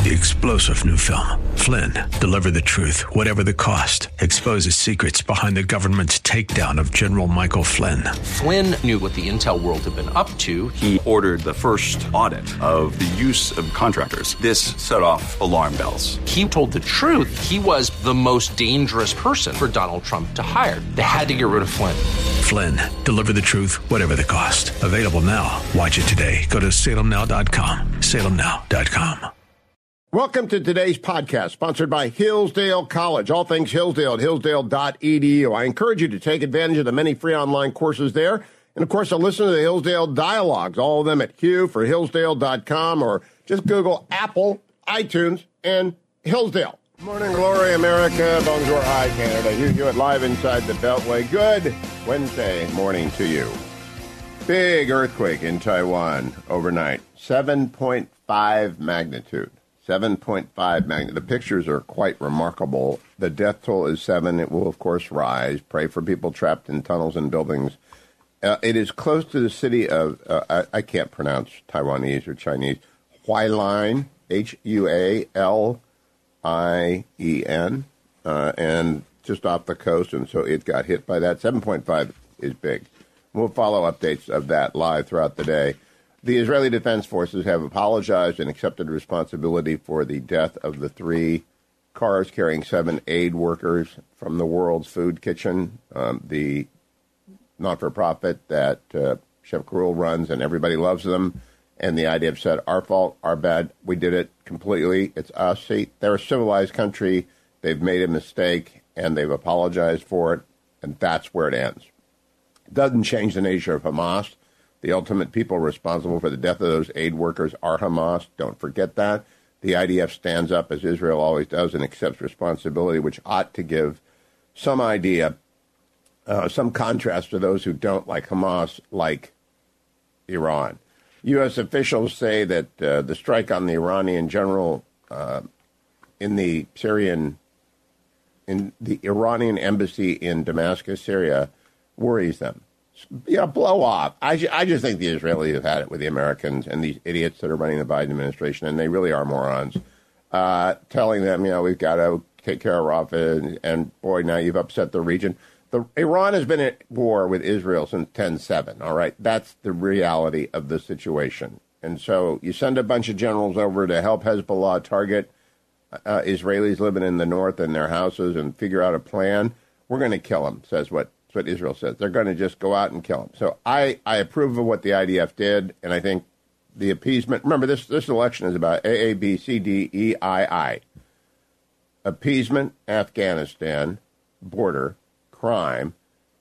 The explosive new film, Flynn, deliver the truth, whatever the cost, exposes secrets behind the government's takedown of General Michael Flynn. Flynn knew what the intel world had been up to. He ordered the first audit of the use of contractors. This set off alarm bells. He told the truth. He was the most dangerous person for Donald Trump to hire. They had to get rid of Flynn. Flynn, deliver the truth, whatever the cost. Available now. Watch it today. Go to salemnow.com. salemnow.com. Welcome to today's podcast, sponsored by Hillsdale College. All things Hillsdale at hillsdale.edu. I encourage you to take advantage of the many free online courses there. And, of course, to listen to the Hillsdale Dialogues, all of them at hugh4hillsdale.com, or just Google Apple, iTunes, and Hillsdale. Morning, glory, America. Bonjour, hi, Canada. Hugh Hewitt live inside the Beltway. Good Wednesday morning to you. Big earthquake in Taiwan overnight. 7.5 magnitude. 7.5 magnitude. The pictures are quite remarkable. The death toll is 7. It will, of course, rise. Pray for people trapped in tunnels and buildings. It is close to the city of, I can't pronounce Taiwanese or Chinese, Hualien, Hualien, and just off the coast, and so it got hit by that. 7.5 is big. We'll follow updates of that live throughout the day. The Israeli Defense Forces have apologized and accepted responsibility for the death of the 3 cars carrying 7 aid workers from the World's Food Kitchen, the not-for-profit that Chef Gruel runs, and everybody loves them. And the IDF said, our fault, our bad, we did it completely, it's us. See, they're a civilized country, they've made a mistake, and they've apologized for it, and that's where it ends. It doesn't change the nature of Hamas. The ultimate people responsible for the death of those aid workers are Hamas. Don't forget that. The IDF stands up, as Israel always does, and accepts responsibility, which ought to give some idea, some contrast to those who don't like Hamas, like Iran. U.S. officials say that the strike on the Iranian general in the Iranian embassy in Damascus, Syria, worries them. Yeah, blow off. I just think the Israelis have had it with the Americans and these idiots that are running the Biden administration, and they really are morons, telling them, we've got to take care of Rafah, and boy, now you've upset the region. Iran has been at war with Israel since 10/7, all right? That's the reality of the situation. And so you send a bunch of generals over to help Hezbollah target Israelis living in the north in their houses and figure out a plan. We're going to kill them, says what Israel says. They're going to just go out and kill them. So I approve of what the IDF did, and I think the appeasement. Remember, this election is about AABCDEII. Appeasement, Afghanistan, border, crime,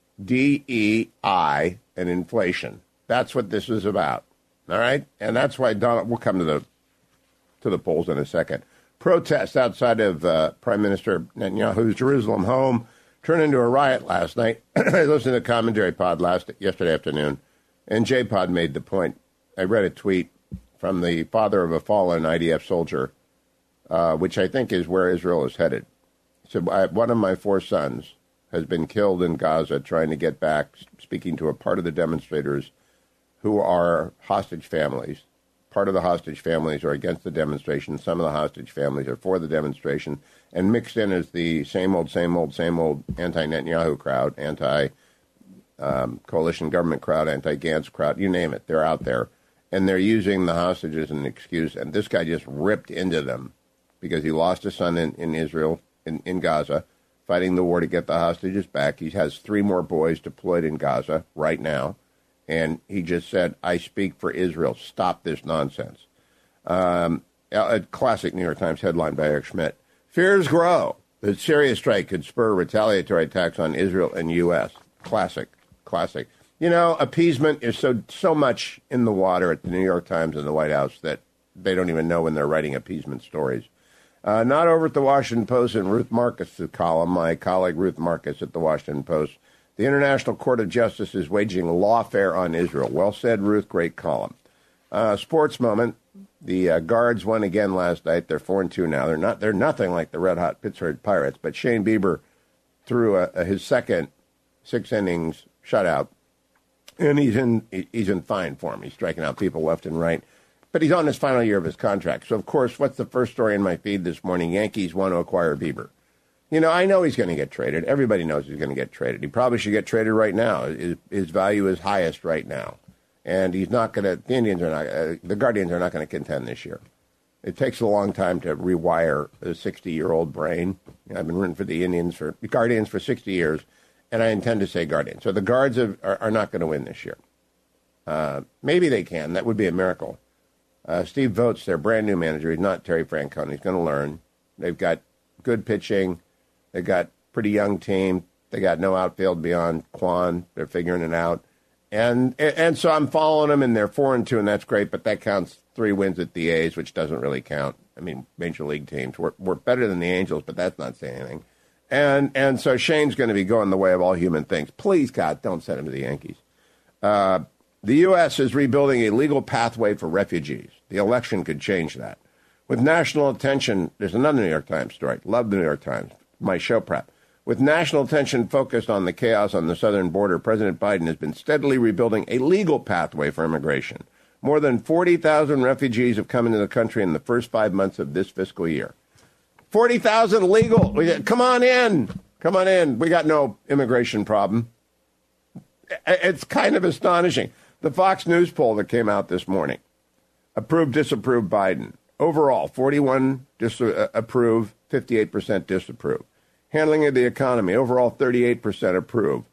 DEI, and inflation. That's what this is about. All right? And that's why we'll come to the polls in a second. Protests outside of Prime Minister Netanyahu's Jerusalem home turned into a riot last night. I listened to the commentary pod yesterday afternoon, and J-Pod made the point. I read a tweet from the father of a fallen IDF soldier, which I think is where Israel is headed. He said, one of my 4 sons has been killed in Gaza trying to get back, speaking to a part of the demonstrators who are hostage families. Part of the hostage families are against the demonstration. Some of the hostage families are for the demonstration. And mixed in is the same old anti-Netanyahu crowd, anti-coalition government crowd, anti-Gantz crowd, you name it. They're out there. And they're using the hostages as an excuse. And this guy just ripped into them because he lost a son in Israel, in Gaza, fighting the war to get the hostages back. He has 3 more boys deployed in Gaza right now. And he just said, I speak for Israel. Stop this nonsense. A classic New York Times headline by Eric Schmidt. Fears grow that Syria strike could spur retaliatory attacks on Israel and U.S. Classic. Appeasement is so much in the water at the New York Times and the White House that they don't even know when they're writing appeasement stories. Not over at the Washington Post and Ruth Marcus' column, my colleague Ruth Marcus at the Washington Post. The International Court of Justice is waging lawfare on Israel. Well said, Ruth. Great column. Sports moment. The Guards won again last night. They're 4-2 now. They're nothing like the red-hot Pittsburgh Pirates, but Shane Bieber threw his second 6 innings shutout, and he's in fine form. He's striking out people left and right. But he's on his final year of his contract. So, of course, what's the first story in my feed this morning? Yankees want to acquire Bieber. I know he's going to get traded. Everybody knows he's going to get traded. He probably should get traded right now. His value is highest right now. And he's not going to, the Guardians are not going to contend this year. It takes a long time to rewire a 60-year-old brain. I've been rooting for the Guardians for 60 years, and I intend to say Guardians. So the Guards are not going to win this year. Maybe they can. That would be a miracle. Steve Vogt's their brand new manager. He's not Terry Francona. He's going to learn. They've got good pitching. They've got pretty young team. They got no outfield beyond Kwan. They're figuring it out. And so I'm following them, and they're 4-2, and that's great, but that counts 3 wins at the A's, which doesn't really count. I mean, major league teams. We're better than the Angels, but that's not saying anything. And so Shane's going to be going the way of all human things. Please, God, don't send him to the Yankees. The U.S. is rebuilding a legal pathway for refugees. The election could change that. With national attention, there's another New York Times story. Love the New York Times. My show prep. With national attention focused on the chaos on the southern border, President Biden has been steadily rebuilding a legal pathway for immigration. More than 40,000 refugees have come into the country in the first 5 months of this fiscal year. 40,000 legal. Come on in. Come on in. We got no immigration problem. It's kind of astonishing. The Fox News poll that came out this morning. Approve, disapprove Biden. Overall, 41 approve, 58% disapprove. Handling of the economy, overall 38% approve,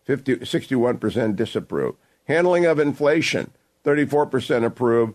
61% disapprove. Handling of inflation, 34% approve,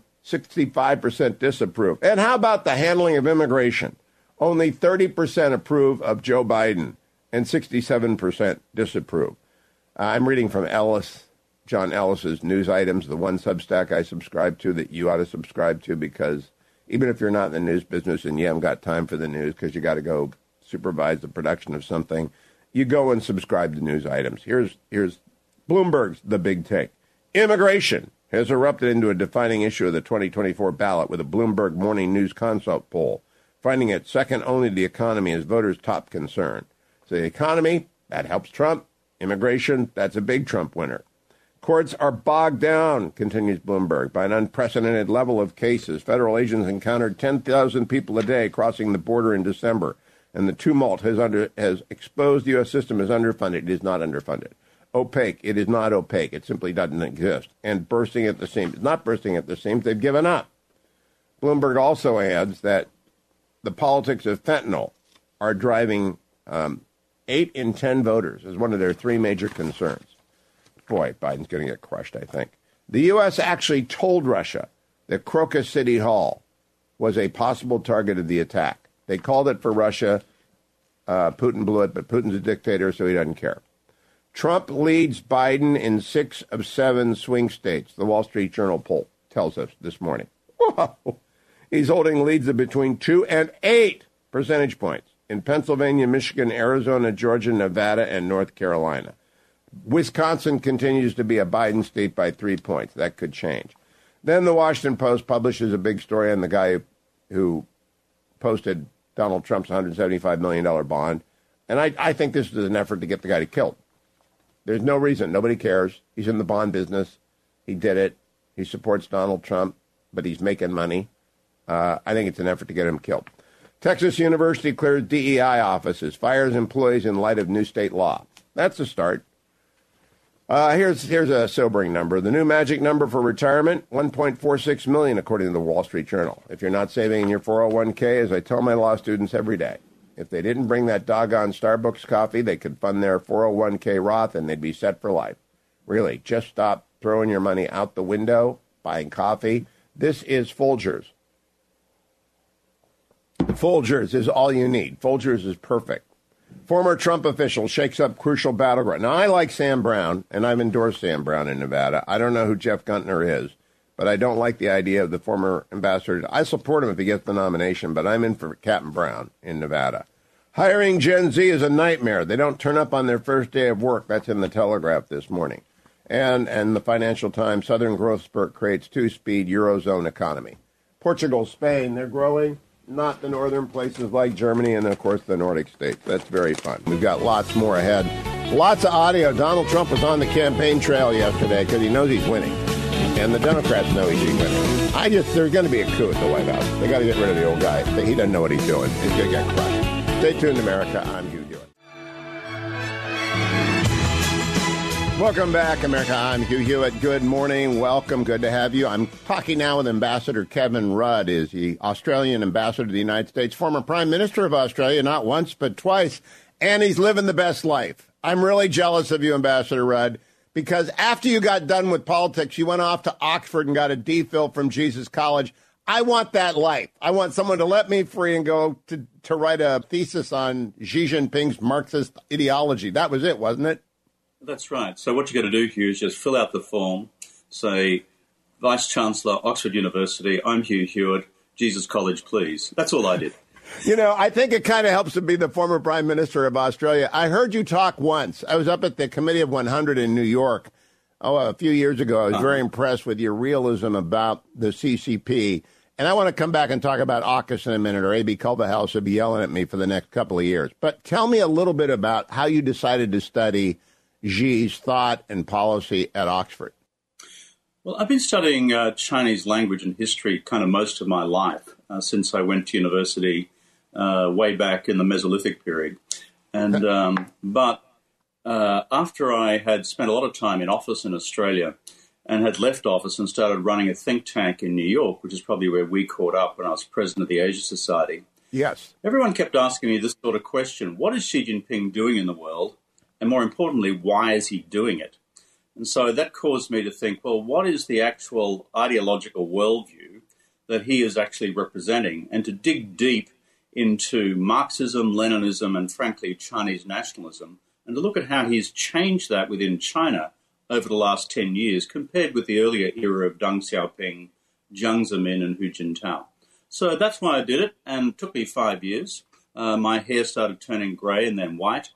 65% disapprove. And how about the handling of immigration? Only 30% approve of Joe Biden and 67% disapprove. I'm reading from John Ellis's news items, the one Substack I subscribe to that you ought to subscribe to, because even if you're not in the news business and you haven't got time for the news because you got to go supervise the production of something, you go and subscribe to news items. Here's Bloomberg's The Big Take. Immigration has erupted into a defining issue of the 2024 ballot with a Bloomberg Morning News Consult poll, finding it second only to the economy as voters' top concern. So the economy, that helps Trump. Immigration, that's a big Trump winner. Courts are bogged down, continues Bloomberg, by an unprecedented level of cases. Federal agents encountered 10,000 people a day crossing the border in December. And the tumult has exposed the U.S. system as underfunded. It is not underfunded. Opaque. It is not opaque. It simply doesn't exist. And bursting at the seams. It's not bursting at the seams. They've given up. Bloomberg also adds that the politics of fentanyl are driving 8 in 10 voters as one of their 3 major concerns. Boy, Biden's going to get crushed, I think. The U.S. actually told Russia that Crocus City Hall was a possible target of the attack. They called it for Russia. Putin blew it, but Putin's a dictator, so he doesn't care. Trump leads Biden in 6 of 7 swing states, the Wall Street Journal poll tells us this morning. Whoa. He's holding leads of between 2 and 8 percentage points in Pennsylvania, Michigan, Arizona, Georgia, Nevada, and North Carolina. Wisconsin continues to be a Biden state by 3 points. That could change. Then the Washington Post publishes a big story on the guy who posted Donald Trump's $175 million bond. And I think this is an effort to get the guy killed. There's no reason. Nobody cares. He's in the bond business. He did it. He supports Donald Trump, but he's making money. I think it's an effort to get him killed. Texas University clears DEI offices, fires employees in light of new state law. That's a start. Here's a sobering number. The new magic number for retirement, $1.46 million, according to the Wall Street Journal. If you're not saving in your 401k, as I tell my law students every day, if they didn't bring that doggone Starbucks coffee, they could fund their 401k Roth and they'd be set for life. Really, just stop throwing your money out the window, buying coffee. This is Folgers. Folgers is all you need. Folgers is perfect. Former Trump official shakes up crucial battleground. Now, I like Sam Brown, and I've endorsed Sam Brown in Nevada. I don't know who Jeff Guntner is, but I don't like the idea of the former ambassador. I support him if he gets the nomination, but I'm in for Captain Brown in Nevada. Hiring Gen Z is a nightmare. They don't turn up on their first day of work. That's in the Telegraph this morning. And the Financial Times, Southern growth spurt creates 2-speed Eurozone economy. Portugal, Spain, they're growing. Not the northern places like Germany and, of course, the Nordic states. That's very fun. We've got lots more ahead. Lots of audio. Donald Trump was on the campaign trail yesterday because he knows he's winning. And the Democrats know he's winning. There's going to be a coup at the White House. They got to get rid of the old guy. He doesn't know what he's doing. He's going to get crushed. Stay tuned, America. I'm Hugh Hewitt. Welcome back, America. I'm Hugh Hewitt. Good morning. Welcome. Good to have you. I'm talking now with Ambassador Kevin Rudd. Is the Australian ambassador to the United States, former Prime Minister of Australia, not once but twice, and he's living the best life. I'm really jealous of you, Ambassador Rudd, because after you got done with politics, you went off to Oxford and got a DPhil from Jesus College. I want that life. I want someone to let me free and go to write a thesis on Xi Jinping's Marxist ideology. That was it, wasn't it? That's right. So what you got to do, Hugh, is just fill out the form, say, Vice-Chancellor, Oxford University, I'm Hugh Hewitt, Jesus College, please. That's all I did. You know, I think it kind of helps to be the former Prime Minister of Australia. I heard you talk once. I was up at the Committee of 100 in New York a few years ago. I was very impressed with your realism about the CCP. And I want to come back and talk about AUKUS in a minute, or A.B. Culverhouse will be yelling at me for the next couple of years. But tell me a little bit about how you decided to study Xi's thought and policy at Oxford. Well, I've been studying Chinese language and history kind of most of my life since I went to university way back in the Mesolithic period. And but after I had spent a lot of time in office in Australia and had left office and started running a think tank in New York, which is probably where we caught up when I was president of the Asia Society. Yes. Everyone kept asking me this sort of question: what is Xi Jinping doing in the world? And more importantly, why is he doing it? And so that caused me to think, well, what is the actual ideological worldview that he is actually representing? And to dig deep into Marxism, Leninism, and frankly, Chinese nationalism, and to look at how he's changed that within China over the last 10 years compared with the earlier era of Deng Xiaoping, Jiang Zemin, and Hu Jintao. So that's why I did it, and it took me 5 years. My hair started turning grey and then white.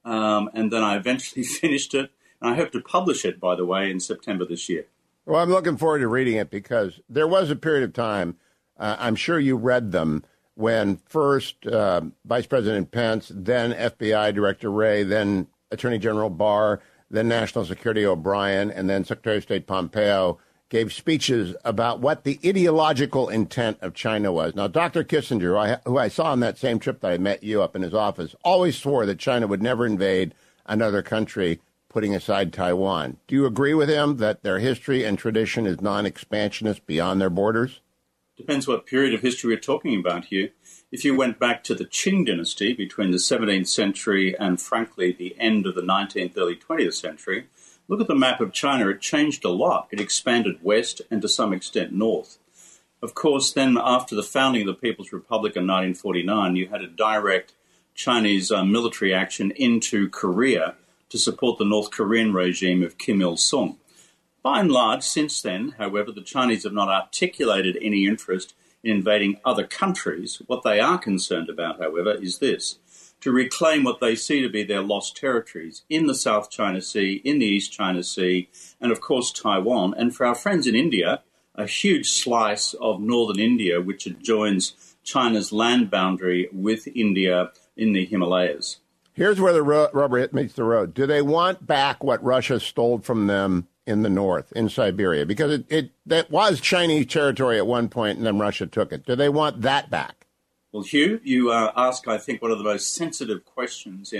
And then I eventually finished it. And I hope to publish it, by the way, in September this year. Well, I'm looking forward to reading it because there was a period of time, I'm sure you read them, when first Vice President Pence, then FBI Director Wray, then Attorney General Barr, then National Security O'Brien, and then Secretary of State Pompeo gave speeches about what the ideological intent of China was. Now, Dr. Kissinger, who I saw on that same trip that I met you up in his office, always swore that China would never invade another country, putting aside Taiwan. Do you agree with him that their history and tradition is non-expansionist beyond their borders? Depends what period of history we're talking about here. If you went back to the Qing dynasty between the 17th century and, frankly, the end of the 19th, early 20th century, look at the map of China. It changed a lot. It expanded west and to some extent north. Of course, then after the founding of the People's Republic in 1949, you had a direct Chinese military action into Korea to support the North Korean regime of Kim Il-sung. By and large, since then, however, the Chinese have not articulated any interest in invading other countries. What they are concerned about, however, is this: to reclaim what they see to be their lost territories in the South China Sea, in the East China Sea, and of course Taiwan. And for our friends in India, a huge slice of northern India, which adjoins China's land boundary with India in the Himalayas. Here's where the rubber meets the road. Do they want back what Russia stole from them in the north, in Siberia? Because that was Chinese territory at one point, and then Russia took it. Do they want that back? Well, Hugh, you ask, I think, one of the most sensitive questions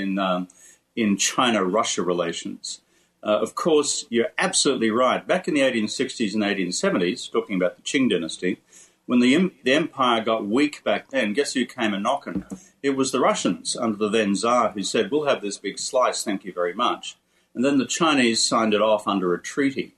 in China-Russia relations. Of course, you're absolutely right. Back in the 1860s and 1870s, talking about the Qing dynasty, when the empire got weak back then, guess who came a-knocking? It was the Russians under the then Tsar who said, we'll have this big slice, thank you very much. And then the Chinese signed it off under a treaty.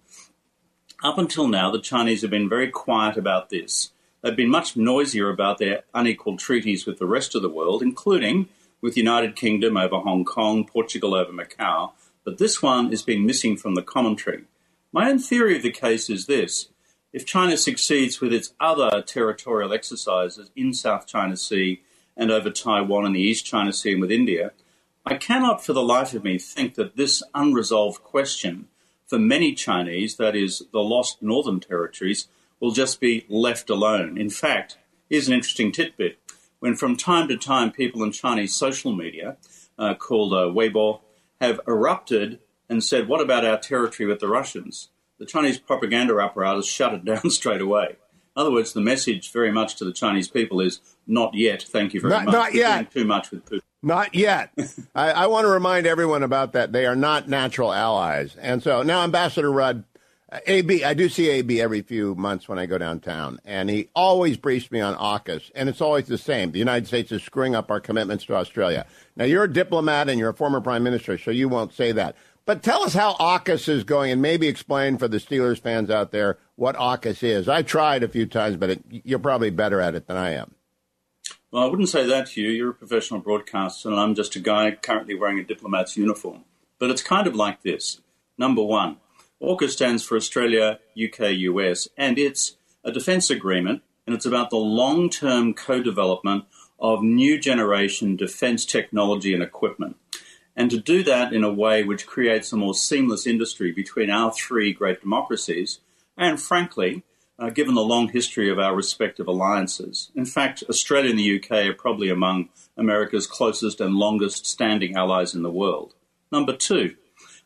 Up until now, the Chinese have been very quiet about this. They've been much noisier about their unequal treaties with the rest of the world, including with the United Kingdom over Hong Kong, Portugal over Macau. But this one is being missing from the commentary. My own theory of the case is this: if China succeeds with its other territorial exercises in South China Sea and over Taiwan and the East China Sea and with India, I cannot for the life of me think that this unresolved question for many Chinese, that is, the lost northern territories, will just be left alone. In fact, here's an interesting tidbit. When from time to time people in Chinese social media, called Weibo, have erupted and said, what about our territory with the Russians? The the Chinese propaganda apparatus shut it down straight away. In other words, the message very much to the Chinese people is not yet, thank you very much. Not yet. Too much with Putin. Not yet. I want to remind everyone about that. They are not natural allies. And so now Ambassador Rudd, AB, I do see AB every few months when I go downtown, and he always briefs me on AUKUS, and it's always the same. The United States is screwing up our commitments to Australia. Now, you're a diplomat and you're a former prime minister, so you won't say that. But tell us how AUKUS is going, and maybe explain for the Steelers fans out there what AUKUS is. I tried a few times, but you're probably better at it than I am. Well, I wouldn't say that to you. You're a professional broadcaster, and I'm just a guy currently wearing a diplomat's uniform. But it's kind of like this. Number one, AUKUS stands for Australia, UK, US, and it's a defence agreement, and it's about the long-term co-development of new generation defence technology and equipment. And to do that in a way which creates a more seamless industry between our three great democracies and, frankly, given the long history of our respective alliances. In fact, Australia and the UK are probably among America's closest and longest standing allies in the world. Number two,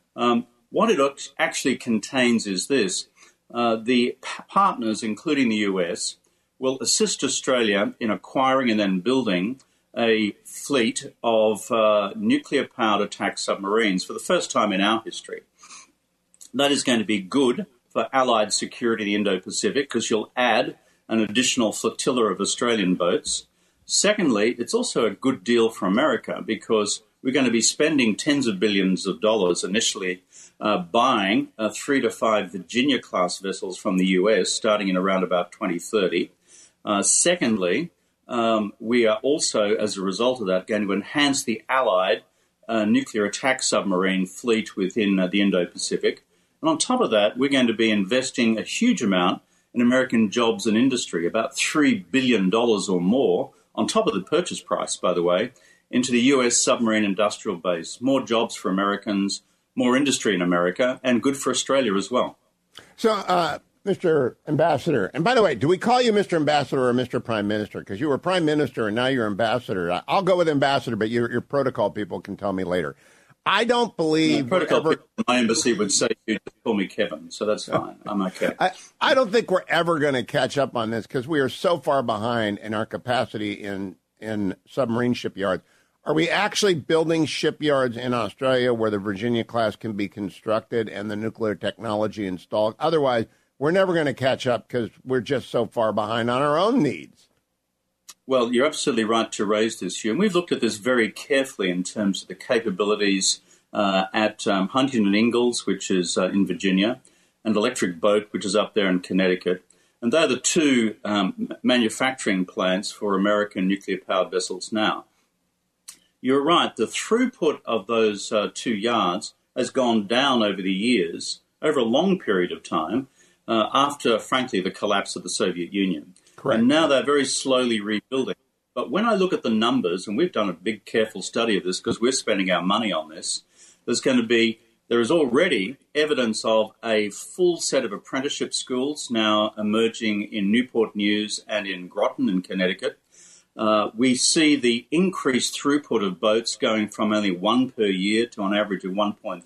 what it actually contains is this. The partners, including the US, will assist Australia in acquiring and then building a fleet of nuclear-powered attack submarines for the first time in our history. That is going to be good for Allied security in the Indo-Pacific because you'll add an additional flotilla of Australian boats. Secondly, it's also a good deal for America because we're going to be spending tens of billions of dollars initially buying 3 to 5 Virginia-class vessels from the US starting in around about 2030. Secondly, we are also, as a result of that, going to enhance the Allied nuclear attack submarine fleet within the Indo-Pacific. And on top of that, we're going to be investing a huge amount in American jobs and industry, about $3 billion or more, on top of the purchase price, by the way, into the US submarine industrial base. More jobs for Americans, more industry in America, and good for Australia as well. So, Mr. Ambassador, and by the way, do we call you Mr. Ambassador or Mr. Prime Minister? Because you were Prime Minister and now you're Ambassador. I'll go with Ambassador, but your protocol people can tell me later. I don't believe... protocol people in my embassy would say you just call me Kevin, so that's fine. I'm okay. I don't think we're ever going to catch up on this because we are so far behind in our capacity in submarine shipyards. Are we actually building shipyards in Australia where the Virginia class can be constructed and the nuclear technology installed? Otherwise, we're never going to catch up because we're just so far behind on our own needs. Well, you're absolutely right to raise this, Hugh. And we've looked at this very carefully in terms of the capabilities at Huntington Ingalls, which is in Virginia, and Electric Boat, which is up there in Connecticut. And they're the two manufacturing plants for American nuclear-powered vessels now. You're right. The throughput of those two yards has gone down over the years, over a long period of time, after, frankly, the collapse of the Soviet Union. Correct. And now they're very slowly rebuilding. But when I look at the numbers, and we've done a big, careful study of this because we're spending our money on this, there is already evidence of a full set of apprenticeship schools now emerging in Newport News and in Groton in Connecticut. We see the increased throughput of boats going from only 1 per year to an average of 1.3,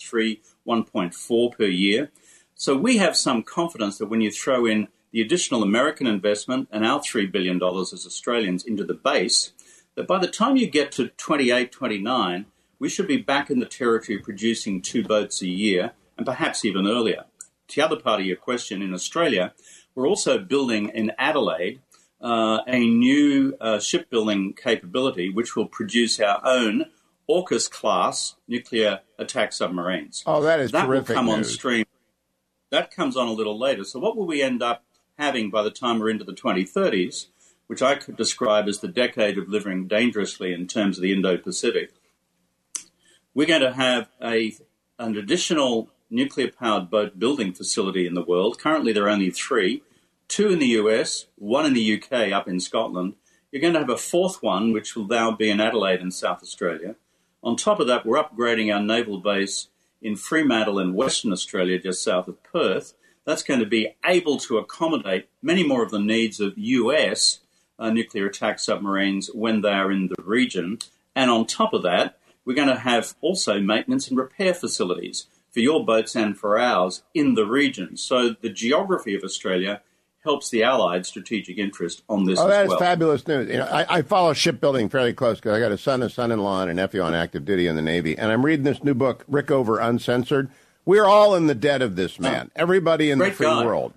1.4 per year. So we have some confidence that when you throw in the additional American investment and our $3 billion as Australians into the base, that by the time you get to 28, 29, we should be back in the territory producing 2 boats a year and perhaps even earlier. To the other part of your question, in Australia, we're also building in Adelaide a new shipbuilding capability which will produce our own AUKUS-class nuclear attack submarines. Oh, that is terrific. That will come news. on stream. That comes on a little later. So what will we end up having by the time we're into the 2030s, which I could describe as the decade of living dangerously in terms of the Indo-Pacific? We're going to have an additional nuclear-powered boat building facility in the world. Currently, there are only 3, 2 in the US, 1 in the UK up in Scotland. You're going to have a 4th one, which will now be in Adelaide in South Australia. On top of that, we're upgrading our naval base in Fremantle in Western Australia, just south of Perth. That's going to be able to accommodate many more of the needs of US nuclear attack submarines when they are in the region. And on top of that, we're going to have also maintenance and repair facilities for your boats and for ours in the region. So the geography of Australia helps the Allied strategic interest on this as well. Oh, that is fabulous news. You know, I follow shipbuilding fairly close because I got a son-in-law, and a nephew on active duty in the Navy, and I'm reading this new book, Rickover Uncensored. We're all in the debt of this man. Everybody in the free world.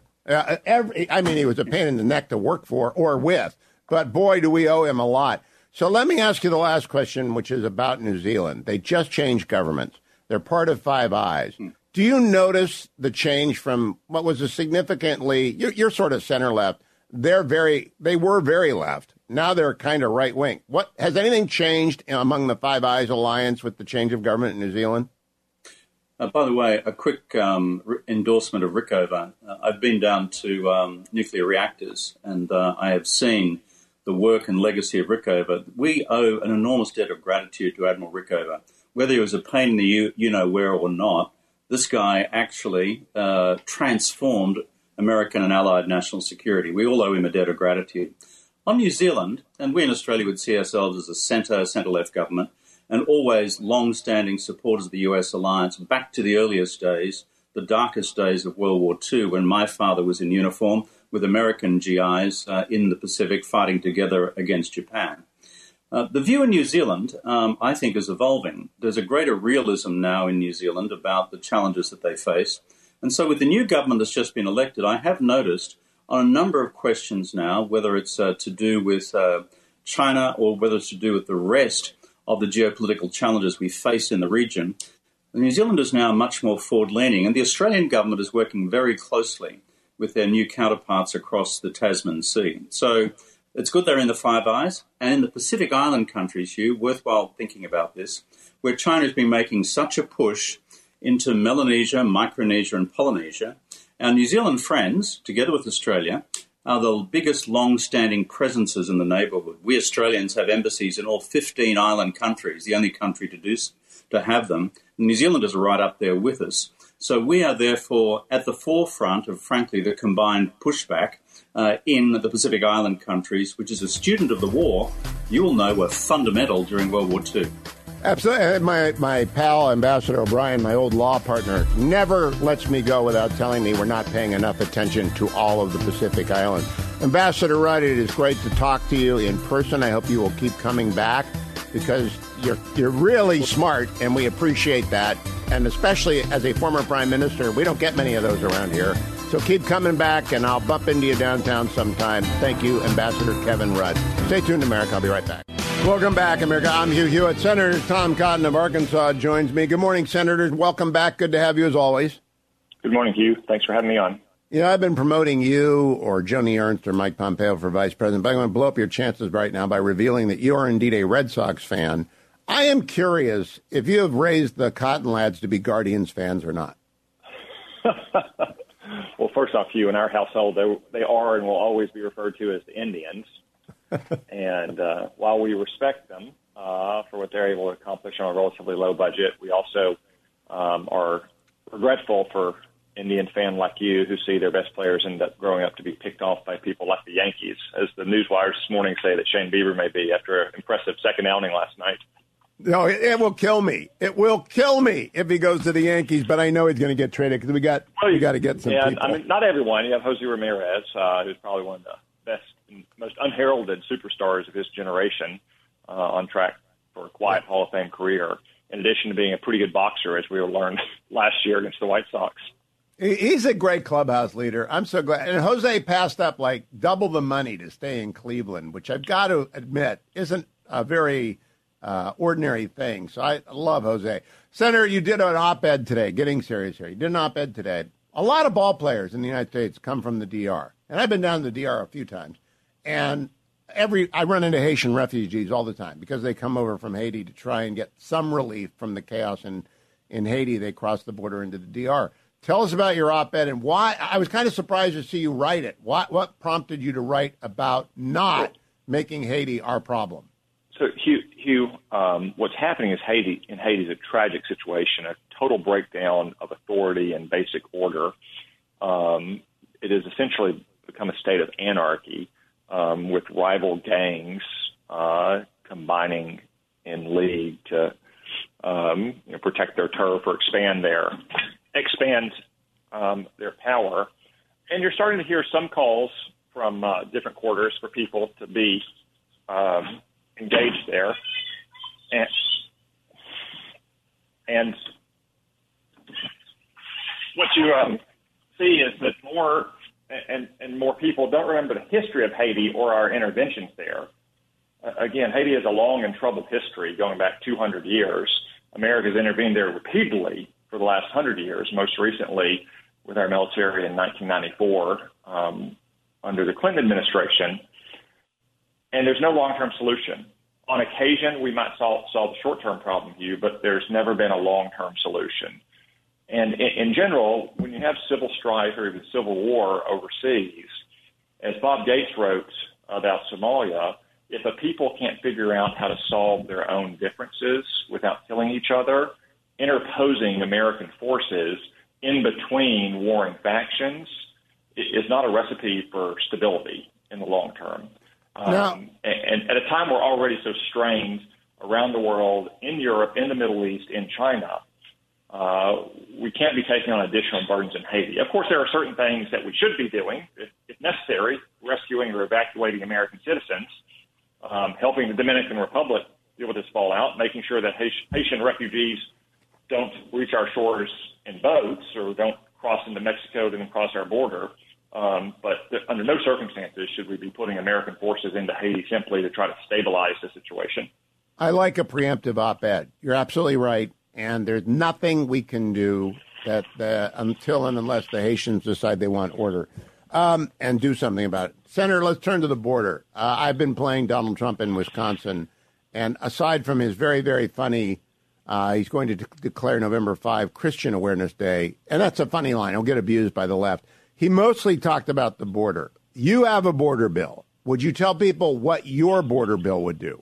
He was a pain in the neck to work for or with, but boy, do we owe him a lot. So let me ask you the last question, which is about New Zealand. They just changed governments. They're part of Five Eyes. Do you notice the change from what was a significantly, you're sort of center left. They were very left. Now they're kind of right wing. What has anything changed among the Five Eyes alliance with the change of government in New Zealand? By the way, a quick endorsement of Rickover. I've been down to nuclear reactors, and I have seen the work and legacy of Rickover. We owe an enormous debt of gratitude to Admiral Rickover. Whether he was a pain in the you-know-where or not, this guy actually transformed American and Allied national security. We all owe him a debt of gratitude. On New Zealand, and we in Australia would see ourselves as a centre-left government, and always long-standing supporters of the US alliance back to the earliest days, the darkest days of World War II, when my father was in uniform with American GIs in the Pacific fighting together against Japan. The view in New Zealand, I think, is evolving. There's a greater realism now in New Zealand about the challenges that they face. And so with the new government that's just been elected, I have noticed on a number of questions now, whether it's to do with China or whether it's to do with the rest of the geopolitical challenges we face in the region, New Zealand is now much more forward-leaning. And the Australian government is working very closely with their new counterparts across the Tasman Sea. So it's good they're in the Five Eyes. And in the Pacific Island countries, Hugh, worthwhile thinking about this, where China has been making such a push into Melanesia, Micronesia and Polynesia. Our New Zealand friends, together with Australia, are the biggest long-standing presences in the neighbourhood. We Australians have embassies in all 15 island countries, the only country to have them. And New Zealanders are right up there with us. So we are therefore at the forefront of, frankly, the combined pushback in the Pacific Island countries, which is a student of the war you will know were fundamental during World War II. Absolutely. My pal, Ambassador O'Brien, my old law partner, never lets me go without telling me we're not paying enough attention to all of the Pacific Islands. Ambassador Rudd, it is great to talk to you in person. I hope you will keep coming back because you're really smart, and we appreciate that. And especially as a former prime minister, we don't get many of those around here. So keep coming back, and I'll bump into you downtown sometime. Thank you, Ambassador Kevin Rudd. Stay tuned, America. I'll be right back. Welcome back, America. I'm Hugh Hewitt. Senator Tom Cotton of Arkansas joins me. Good morning, Senators. Welcome back. Good to have you as always. Good morning, Hugh. Thanks for having me on. You know, I've been promoting you or Joni Ernst or Mike Pompeo for vice president, but I'm going to blow up your chances right now by revealing that you are indeed a Red Sox fan. I am curious if you have raised the Cotton lads to be Guardians fans or not. Well, first off, Hugh, in our household, they are and will always be referred to as the Indians. And while we respect them for what they're able to accomplish on a relatively low budget, we also are regretful for Indian fan like you who see their best players end up growing up to be picked off by people like the Yankees, as the newswires this morning say that Shane Bieber may be after an impressive second outing last night. No, it will kill me. It will kill me if he goes to the Yankees, but I know he's going to get traded because we got to get some people. I mean, not everyone. You have Jose Ramirez, who's probably one of the best and most unheralded superstars of his generation, on track for a quiet Hall of Fame career, in addition to being a pretty good boxer, as we learned last year against the White Sox. He's a great clubhouse leader. I'm so glad. And Jose passed up like double the money to stay in Cleveland, which I've got to admit isn't a very ordinary thing. So I love Jose. Senator, you did an op-ed today, getting serious here. You did an op-ed today. A lot of ball players in the United States come from the DR. And I've been down to the DR a few times. And I run into Haitian refugees all the time because they come over from Haiti to try and get some relief from the chaos in Haiti. They cross the border into the DR. Tell us about your op-ed and why. I was kind of surprised to see you write it. What prompted you to write about not making Haiti our problem? So, Hugh, what's happening is Haiti is a tragic situation, a total breakdown of authority and basic order. It has essentially become a state of anarchy with rival gangs combining in league to protect their turf or expand their expand their power. And you're starting to hear some calls from different quarters for people to be engaged there. And what you see is that more and more people don't remember the history of Haiti or our interventions there. Again, Haiti has a long and troubled history going back 200 years. America's intervened there repeatedly for the last 100 years, most recently with our military in 1994 under the Clinton administration. And there's no long-term solution. On occasion, we might solve the short-term problem, Hugh, but there's never been a long-term solution. And in general, when you have civil strife or even civil war overseas, as Bob Gates wrote about Somalia, if a people can't figure out how to solve their own differences without killing each other, interposing American forces in between warring factions is not a recipe for stability in the long term. And at a time we're already so strained around the world, in Europe, in the Middle East, in China, we can't be taking on additional burdens in Haiti. Of course, there are certain things that we should be doing, if necessary, rescuing or evacuating American citizens, helping the Dominican Republic deal with this fallout, making sure that Haitian refugees don't reach our shores in boats or don't cross into Mexico and then cross our border. But under no circumstances should we be putting American forces into Haiti simply to try to stabilize the situation. I like a preemptive op-ed. You're absolutely right. And there's nothing we can do that until and unless the Haitians decide they want order and do something about it. Senator, let's turn to the border. I've been playing Donald Trump in Wisconsin, and aside from his very, very funny, he's going to declare November 5 Christian Awareness Day, and that's a funny line. He'll get abused by the left. He mostly talked about the border. You have a border bill. Would you tell people what your border bill would do?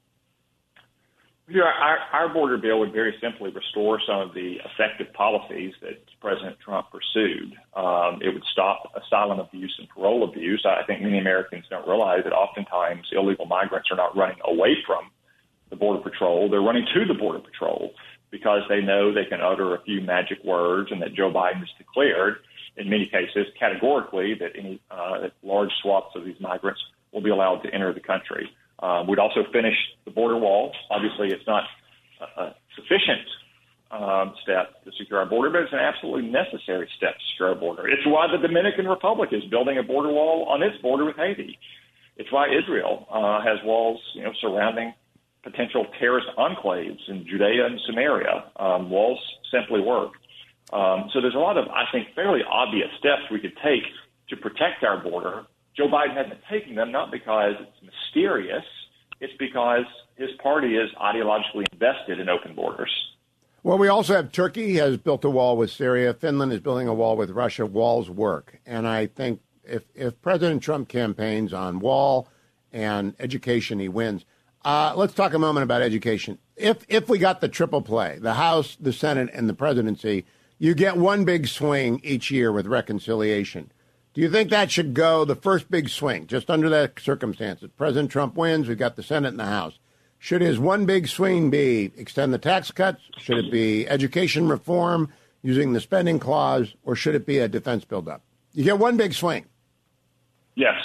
Yeah, our border bill would very simply restore some of the effective policies that President Trump pursued. It would stop asylum abuse and parole abuse. I think many Americans don't realize that oftentimes illegal migrants are not running away from the Border Patrol. They're running to the Border Patrol because they know they can utter a few magic words and that Joe Biden has declared, in many cases, categorically, that any large swaths of these migrants will be allowed to enter the country. We'd also finish the border wall. Obviously, it's not a sufficient step to secure our border, but it's an absolutely necessary step to secure our border. It's why the Dominican Republic is building a border wall on its border with Haiti. It's why Israel has walls, surrounding potential terrorist enclaves in Judea and Samaria. Walls simply work. So there's a lot of, I think, fairly obvious steps we could take to protect our border. Joe Biden hasn't taken them, not because it's mysterious. It's because his party is ideologically invested in open borders. Well, we also have Turkey has built a wall with Syria. Finland is building a wall with Russia. Walls work. And I think if President Trump campaigns on wall and education, he wins. Let's talk a moment about education. If we got the triple play, the House, the Senate, and the presidency, you get one big swing each year with reconciliation. Do you think that should go the first big swing, just under that circumstance? If President Trump wins, we've got the Senate and the House. Should his one big swing be extend the tax cuts? Should it be education reform using the spending clause? Or should it be a defense buildup? You get one big swing. Yes.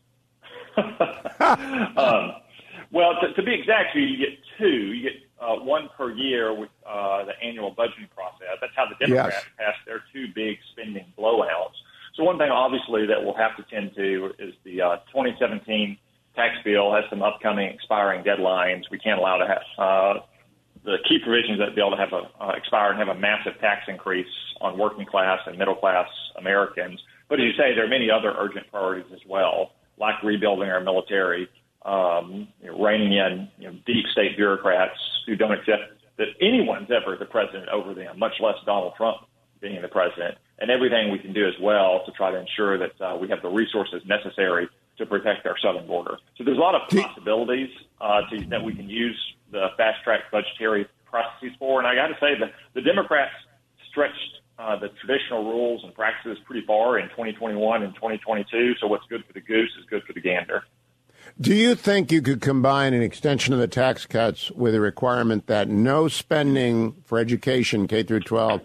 Well, to be exact, you get two. You get one per year with the annual budgeting process. That's how the Democrats passed their two big spending blowouts. So one thing, obviously, that we'll have to tend to is the 2017 tax bill has some upcoming expiring deadlines. We can't allow to have the key provisions of that bill to have expire and have a massive tax increase on working class and middle class Americans. But as you say, there are many other urgent priorities as well, like rebuilding our military, reining in deep state bureaucrats who don't accept that anyone's ever the president over them, much less Donald Trump being the president, and everything we can do as well to try to ensure that we have the resources necessary to protect our southern border. So there's a lot of possibilities that we can use the fast-track budgetary processes for. And I got to say that the Democrats stretched the traditional rules and practices pretty far in 2021 and 2022. So what's good for the goose is good for the gander. Do you think you could combine an extension of the tax cuts with a requirement that no spending for education, K through 12,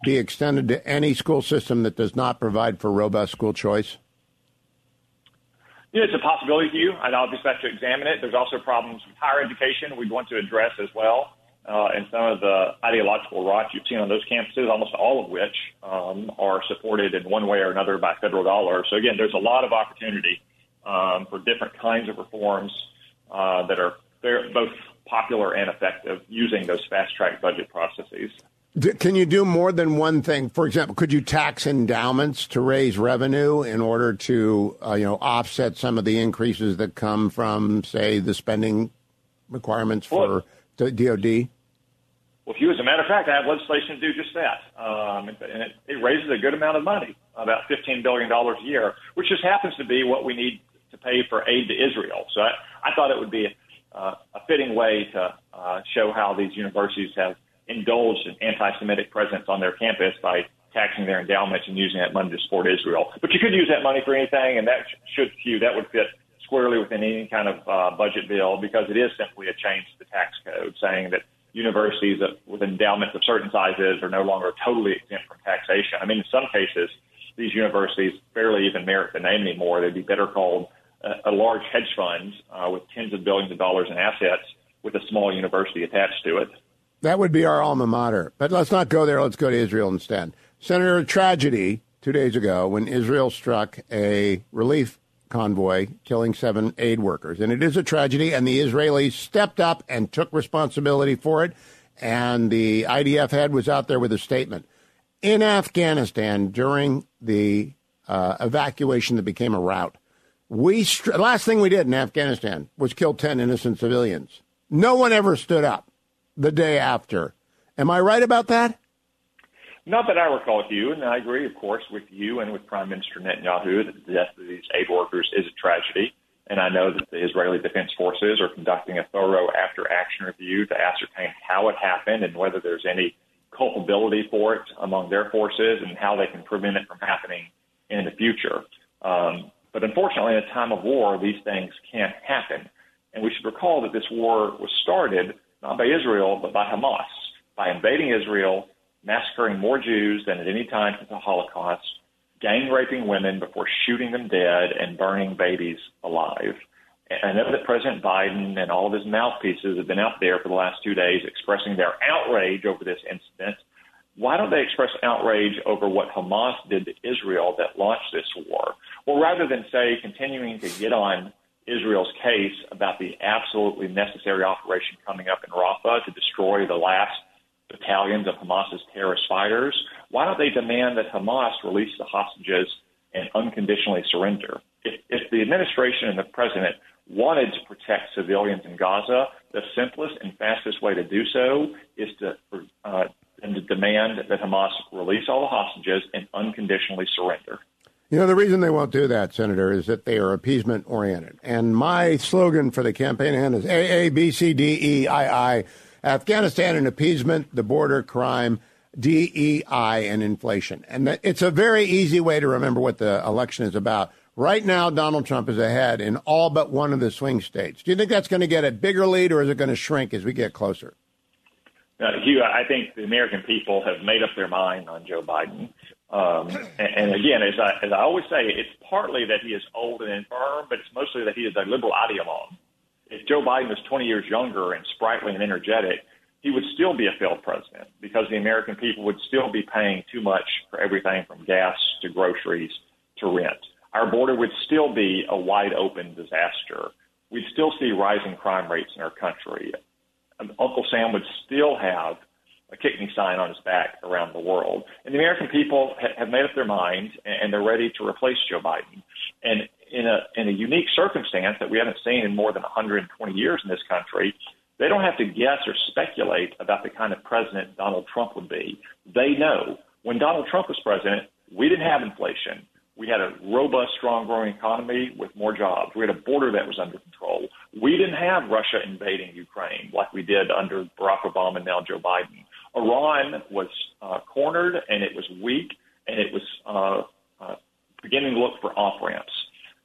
be extended to any school system that does not provide for robust school choice? Yeah, it's a possibility to you. I'd obviously have to examine it. There's also problems with higher education we'd want to address as well. And some of the ideological rot you've seen on those campuses, almost all of which are supported in one way or another by federal dollars. So, again, there's a lot of opportunity for different kinds of reforms that are both popular and effective using those fast-track budget processes. Can you do more than one thing? For example, could you tax endowments to raise revenue in order to offset some of the increases that come from, say, the spending requirements for the DOD? Well, Hugh, as a matter of fact, I have legislation to do just that. And it raises a good amount of money, about $15 billion a year, which just happens to be what we need to pay for aid to Israel. So I thought it would be a fitting way to show how these universities have indulged in anti-Semitic presence on their campus by taxing their endowments and using that money to support Israel. But you could use that money for anything, and that would fit squarely within any kind of budget bill, because it is simply a change to the tax code saying that universities with endowments of certain sizes are no longer totally exempt from taxation. I mean, in some cases, these universities barely even merit the name anymore. They'd be better called a large hedge fund with tens of billions of dollars in assets with a small university attached to it. That would be our alma mater. But let's not go there. Let's go to Israel instead. Senator, a tragedy 2 days ago when Israel struck a relief convoy, killing 7 aid workers. And it is a tragedy, and the Israelis stepped up and took responsibility for it. And the IDF head was out there with a statement. In Afghanistan, during the evacuation that became a rout, last thing we did in Afghanistan was kill 10 innocent civilians. No one ever stood up the day after. Am I right about that? Not that I recall, Hugh, and I agree, of course, with you and with Prime Minister Netanyahu that the death of these aid workers is a tragedy. And I know that the Israeli Defense Forces are conducting a thorough after-action review to ascertain how it happened and whether there's any culpability for it among their forces and how they can prevent it from happening in the future. But unfortunately, in a time of war, these things can't happen. And we should recall that this war was started not by Israel, but by Hamas, by invading Israel, massacring more Jews than at any time since the Holocaust, gang raping women before shooting them dead, and burning babies alive. And I know that President Biden and all of his mouthpieces have been out there for the last 2 days expressing their outrage over this incident. Why don't they express outrage over what Hamas did to Israel that launched this war? Well, rather than, say, continuing to get on Israel's case about the absolutely necessary operation coming up in Rafah to destroy the last battalions of Hamas's terrorist fighters, why don't they demand that Hamas release the hostages and unconditionally surrender? If the administration and the president wanted to protect civilians in Gaza, the simplest and fastest way to do so is to demand that Hamas release all the hostages and unconditionally surrender. You know, the reason they won't do that, Senator, is that they are appeasement-oriented. And my slogan for the campaign is AABCDEII, Afghanistan and appeasement, the border crime, DEI and inflation. And it's a very easy way to remember what the election is about. Right now, Donald Trump is ahead in all but one of the swing states. Do you think that's going to get a bigger lead, or is it going to shrink as we get closer? Hugh, I think the American people have made up their mind on Joe Biden. And again, as I always say, it's partly that he is old and infirm, but it's mostly that he is a liberal ideologue. If Joe Biden was 20 years younger and sprightly and energetic, he would still be a failed president because the American people would still be paying too much for everything from gas to groceries to rent. Our border would still be a wide open disaster. We'd still see rising crime rates in our country. Uncle Sam would still have a kick me sign on his back around the world. And the American people have made up their minds, and they're ready to replace Joe Biden. And in a unique circumstance that we haven't seen in more than 120 years in this country, they don't have to guess or speculate about the kind of president Donald Trump would be. They know when Donald Trump was president, we didn't have inflation. We had a robust, strong, growing economy with more jobs. We had a border that was under control. We didn't have Russia invading Ukraine like we did under Barack Obama and now Joe Biden. Iran was cornered, and it was weak, and it was beginning to look for off-ramps.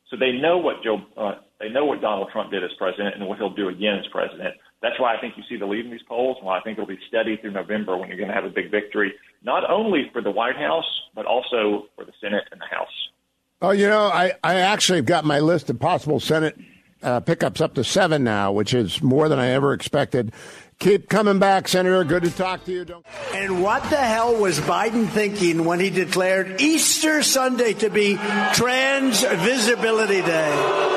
So they know what Donald Trump did as president and what he'll do again as president. That's why I think you see the lead in these polls, and why I think it'll be steady through November when you're going to have a big victory, not only for the White House, but also for the Senate and the House. Oh, I actually have got my list of possible Senate pickups up to 7 now, which is more than I ever expected. Keep coming back, Senator. Good to talk to you. And what the hell was Biden thinking when he declared Easter Sunday to be Trans Visibility Day?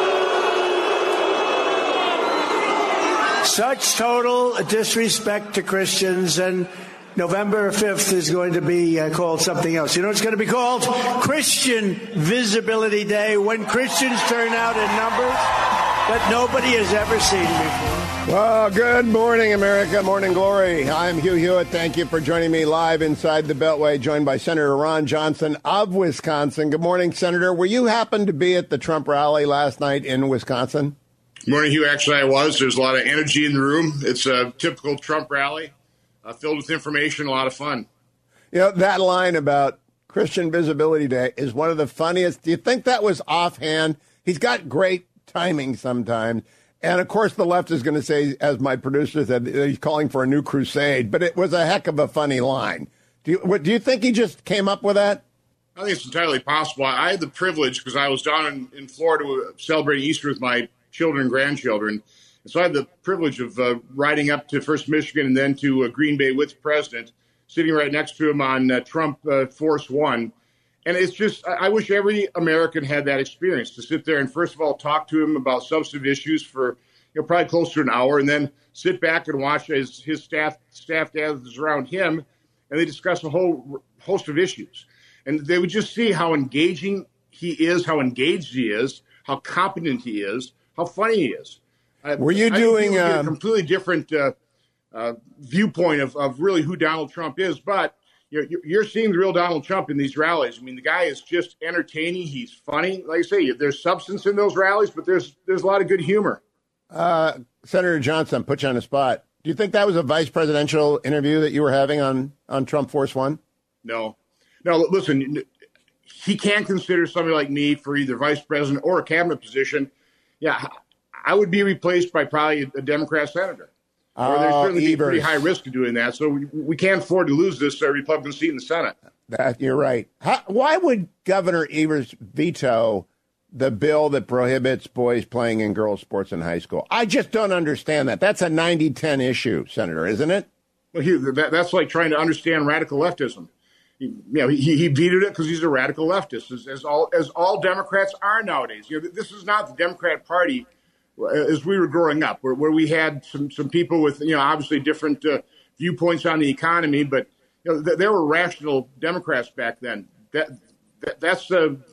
Such total disrespect to Christians, and November 5th is going to be called something else. You know, it's going to be called Christian Visibility Day, when Christians turn out in numbers that nobody has ever seen before. Well, good morning, America. Morning glory. I'm Hugh Hewitt. Thank you for joining me live inside the Beltway, joined by Senator Ron Johnson of Wisconsin. Good morning, Senator. Were you happen to be at the Trump rally last night in Wisconsin? Good morning, Hugh. Actually, I was. There's a lot of energy in the room. It's a typical Trump rally, filled with information, a lot of fun. You know, that line about Christian Visibility Day is one of the funniest. Do you think that was offhand? He's got great timing sometimes. And, of course, the left is going to say, as my producer said, he's calling for a new crusade. But it was a heck of a funny line. Do you think he just came up with that? I think it's entirely possible. I had the privilege, because I was down in Florida celebrating Easter with my children and grandchildren. And so I had the privilege of riding up to first Michigan and then to Green Bay with the president, sitting right next to him on Trump Force One. And it's just, I wish every American had that experience, to sit there and, first of all, talk to him about substantive issues for probably close to an hour, and then sit back and watch as his staff gathers around him, and they discuss a whole host of issues. And they would just see how engaging he is, how engaged he is, how competent he is, how funny he is. Were you doing a completely different viewpoint of really who Donald Trump is? But you're seeing the real Donald Trump in these rallies. I mean, the guy is just entertaining. He's funny. Like I say, there's substance in those rallies, but there's a lot of good humor. Senator Johnson, put you on the spot. Do you think that was a vice presidential interview that you were having on Trump Force One? No. Listen, he can consider somebody like me for either vice president or a cabinet position. Yeah, I would be replaced by probably a Democrat senator. Or there's certainly be pretty high risk of doing that. So we can't afford to lose this Republican seat in the Senate. You're right. Why would Governor Evers veto the bill that prohibits boys playing in girls' sports in high school? I just don't understand that. That's a 90-10 issue, Senator, isn't it? Well, Hugh, that's like trying to understand radical leftism. He vetoed it because he's a radical leftist, as all Democrats are nowadays. This is not the Democrat Party as we were growing up, where we had some people with obviously different viewpoints on the economy, but there were rational Democrats back then. That's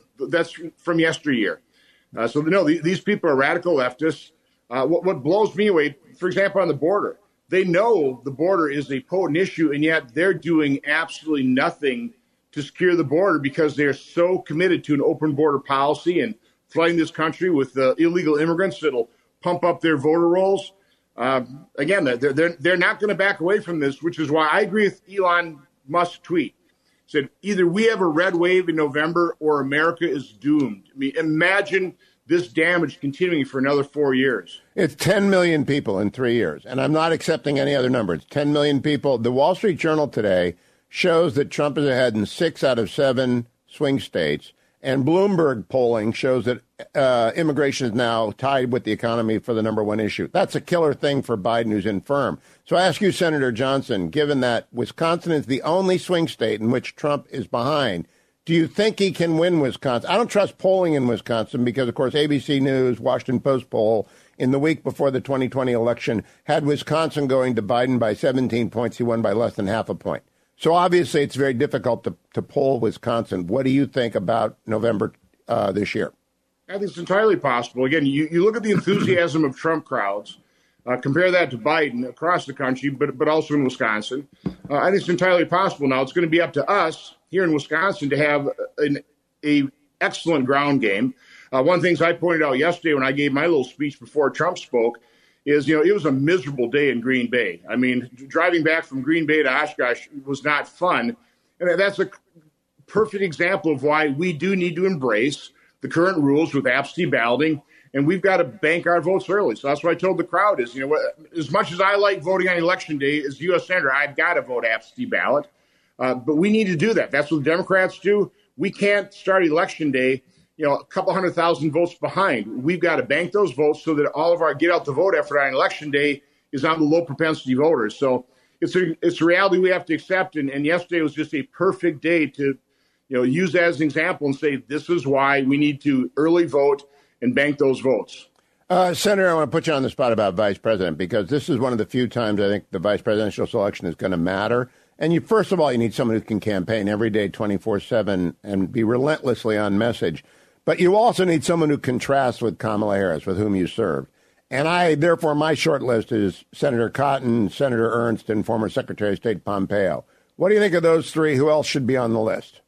from yesteryear. So no, these people are radical leftists. What blows me away, for example, on the border. They know the border is a potent issue, and yet they're doing absolutely nothing to secure the border because they're so committed to an open border policy and flooding this country with illegal immigrants that'll pump up their voter rolls. Again, they're not going to back away from this, which is why I agree with Elon Musk's tweet. He said, either we have a red wave in November or America is doomed. I mean, imagine this damage continuing for another 4 years. It's 10 million people in 3 years, and I'm not accepting any other number. It's 10 million people. The Wall Street Journal today shows that Trump is ahead in 6 out of 7 swing states, and Bloomberg polling shows that immigration is now tied with the economy for the number one issue. That's a killer thing for Biden, who's infirm. So I ask you, Senator Johnson, given that Wisconsin is the only swing state in which Trump is behind, do you think he can win Wisconsin? I don't trust polling in Wisconsin because, of course, ABC News, Washington Post poll in the week before the 2020 election had Wisconsin going to Biden by 17 points. He won by less than half a point. So obviously it's very difficult to poll Wisconsin. What do you think about November this year? I think it's entirely possible. Again, you look at the enthusiasm of Trump crowds, compare that to Biden across the country, but also in Wisconsin. I think it's entirely possible. Now, it's going to be up to us here in Wisconsin to have an excellent ground game. One of the things I pointed out yesterday when I gave my little speech before Trump spoke is, it was a miserable day in Green Bay. I mean, driving back from Green Bay to Oshkosh was not fun. And that's a perfect example of why we do need to embrace the current rules with absentee balloting, and we've got to bank our votes early. So that's what I told the crowd is, as much as I like voting on Election Day as U.S. Senator, I've got to vote absentee ballot. But we need to do that. That's what the Democrats do. We can't start Election Day, a couple 100,000 votes behind. We've got to bank those votes so that all of our get out the vote effort on Election Day is on the low propensity voters. So it's a reality we have to accept. And yesterday was just a perfect day to, use that as an example and say, this is why we need to early vote and bank those votes. Senator, I want to put you on the spot about vice president, because this is one of the few times I think the vice presidential selection is going to matter. And first of all, you need someone who can campaign every day, 24/7, and be relentlessly on message. But you also need someone who contrasts with Kamala Harris, with whom you served. And therefore, my short list is Senator Cotton, Senator Ernst, and former Secretary of State Pompeo. What do you think of those three? Who else should be on the list?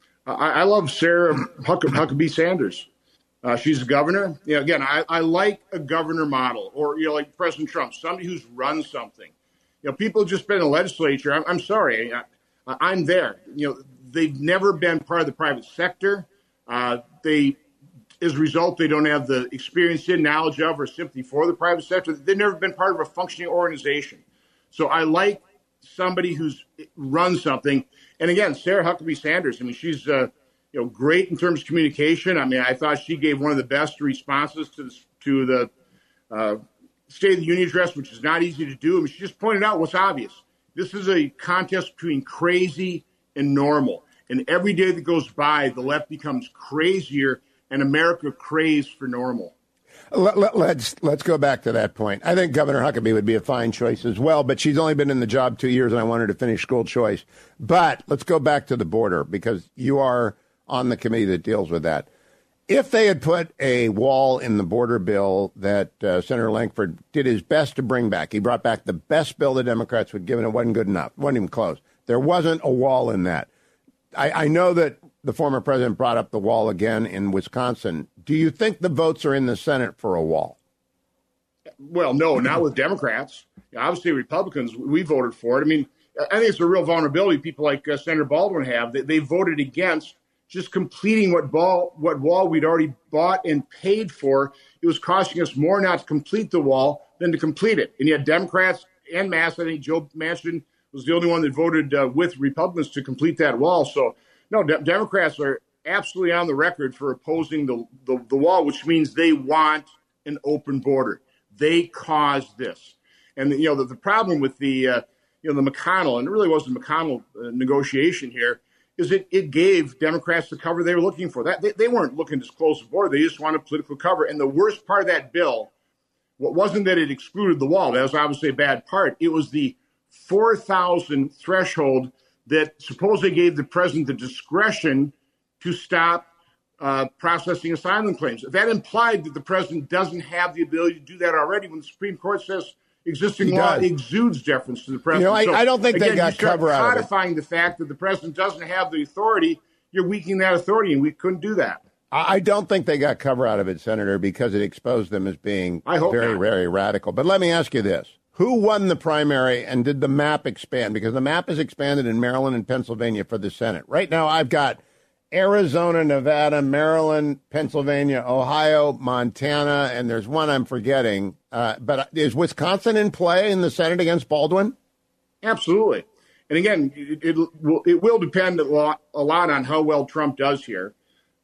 I love Sarah Huckabee Sanders. She's a governor. Again, I like a governor model, or like President Trump, somebody who's run something. People just been in the legislature. I'm sorry, I'm there. They've never been part of the private sector. As a result, they don't have the experience in, knowledge of, or sympathy for the private sector. They've never been part of a functioning organization. So I like somebody who's run something. And again, Sarah Huckabee Sanders. She's great in terms of communication. I thought she gave one of the best responses to the State of the Union address, which is not easy to do. She just pointed out what's obvious. This is a contest between crazy and normal. And every day that goes by, the left becomes crazier, and America craves for normal. Let's go back to that point. I think Governor Huckabee would be a fine choice as well, but she's only been in the job 2 years, and I want her to finish school choice. But let's go back to the border, because you are on the committee that deals with that. If they had put a wall in the border bill that Senator Lankford did his best to bring back, he brought back the best bill the Democrats would give, and it wasn't good enough. It wasn't even close. There wasn't a wall in that. I know that the former president brought up the wall again in Wisconsin. Do you think the votes are in the Senate for a wall? Well, no, not with Democrats. Obviously, Republicans, we voted for it. I think it's a real vulnerability people like Senator Baldwin have. They voted against just completing what wall we'd already bought and paid for. It was costing us more not to complete the wall than to complete it. And yet Democrats en masse, I think Joe Manchin was the only one that voted with Republicans to complete that wall. So, no, Democrats are absolutely on the record for opposing the wall, which means they want an open border. They caused this. And, the problem with the McConnell, and it really wasn't the McConnell negotiation here, is it gave Democrats the cover they were looking for. They weren't looking to close the border. They just wanted political cover. And the worst part of that bill, what wasn't that it excluded the wall. That was obviously a bad part. It was the 4,000 threshold that supposedly gave the president the discretion to stop processing asylum claims. That implied that the president doesn't have the ability to do that already when the Supreme Court says existing law exudes deference to the president. I don't think they got cover out of it. Codifying the fact that the president doesn't have the authority, you're weakening that authority, and we couldn't do that. I don't think they got cover out of it, Senator, because it exposed them as being very, very radical. But let me ask you this. Who won the primary, and did the map expand? Because the map is expanded in Maryland and Pennsylvania for the Senate. Right now, I've got Arizona, Nevada, Maryland, Pennsylvania, Ohio, Montana, and there's one I'm forgetting. But is Wisconsin in play in the Senate against Baldwin? Absolutely. And again, it will depend a lot on how well Trump does here.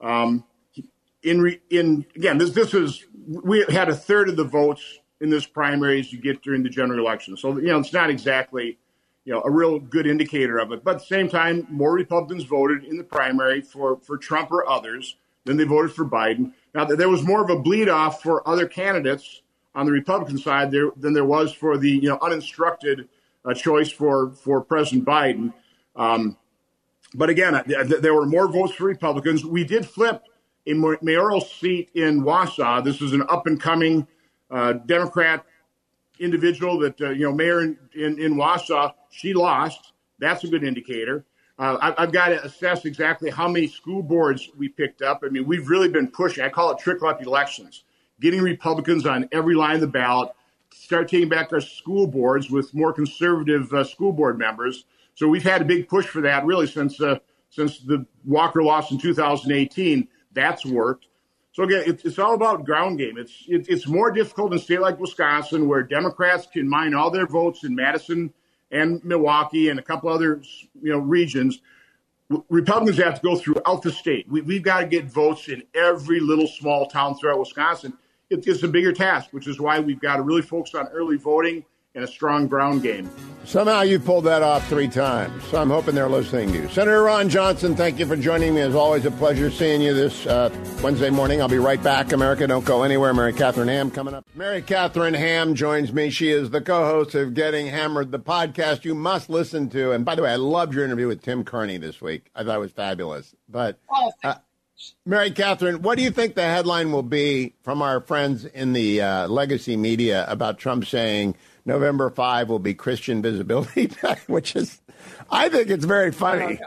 We had a third of the votes in this primary as you get during the general election. So, it's not exactly, a real good indicator of it. But at the same time, more Republicans voted in the primary for Trump or others than they voted for Biden. Now, there was more of a bleed off for other candidates on the Republican side than there was for the, uninstructed choice for President Biden. But again, there were more votes for Republicans. We did flip a mayoral seat in Wausau. This is an up-and-coming Democrat individual that, mayor in Wausau, she lost. That's a good indicator. I've got to assess exactly how many school boards we picked up. We've really been pushing. I call it trickle-up elections, getting Republicans on every line of the ballot, start taking back our school boards with more conservative school board members. So we've had a big push for that really since the Walker loss in 2018. That's worked. So again, it's all about ground game. It's more difficult in a state like Wisconsin, where Democrats can mine all their votes in Madison and Milwaukee and a couple other regions. Republicans have to go throughout the state. We've got to get votes in every little small town throughout Wisconsin. It's a bigger task, which is why we've got to really focus on early voting and a strong ground game. Somehow you pulled that off 3 times, so I'm hoping they're listening to you. Senator Ron Johnson, thank you for joining me. As always, a pleasure seeing you this Wednesday morning. I'll be right back. America, don't go anywhere. Mary Catherine Ham coming up. Mary Catherine Ham joins me. She is the co-host of Getting Hammered, the podcast you must listen to. And by the way, I loved your interview with Tim Kearney this week. I thought it was fabulous. But Mary Catherine, what do you think the headline will be from our friends in the legacy media about Trump saying November 5 will be Christian Visibility Day, which is, I think it's very funny.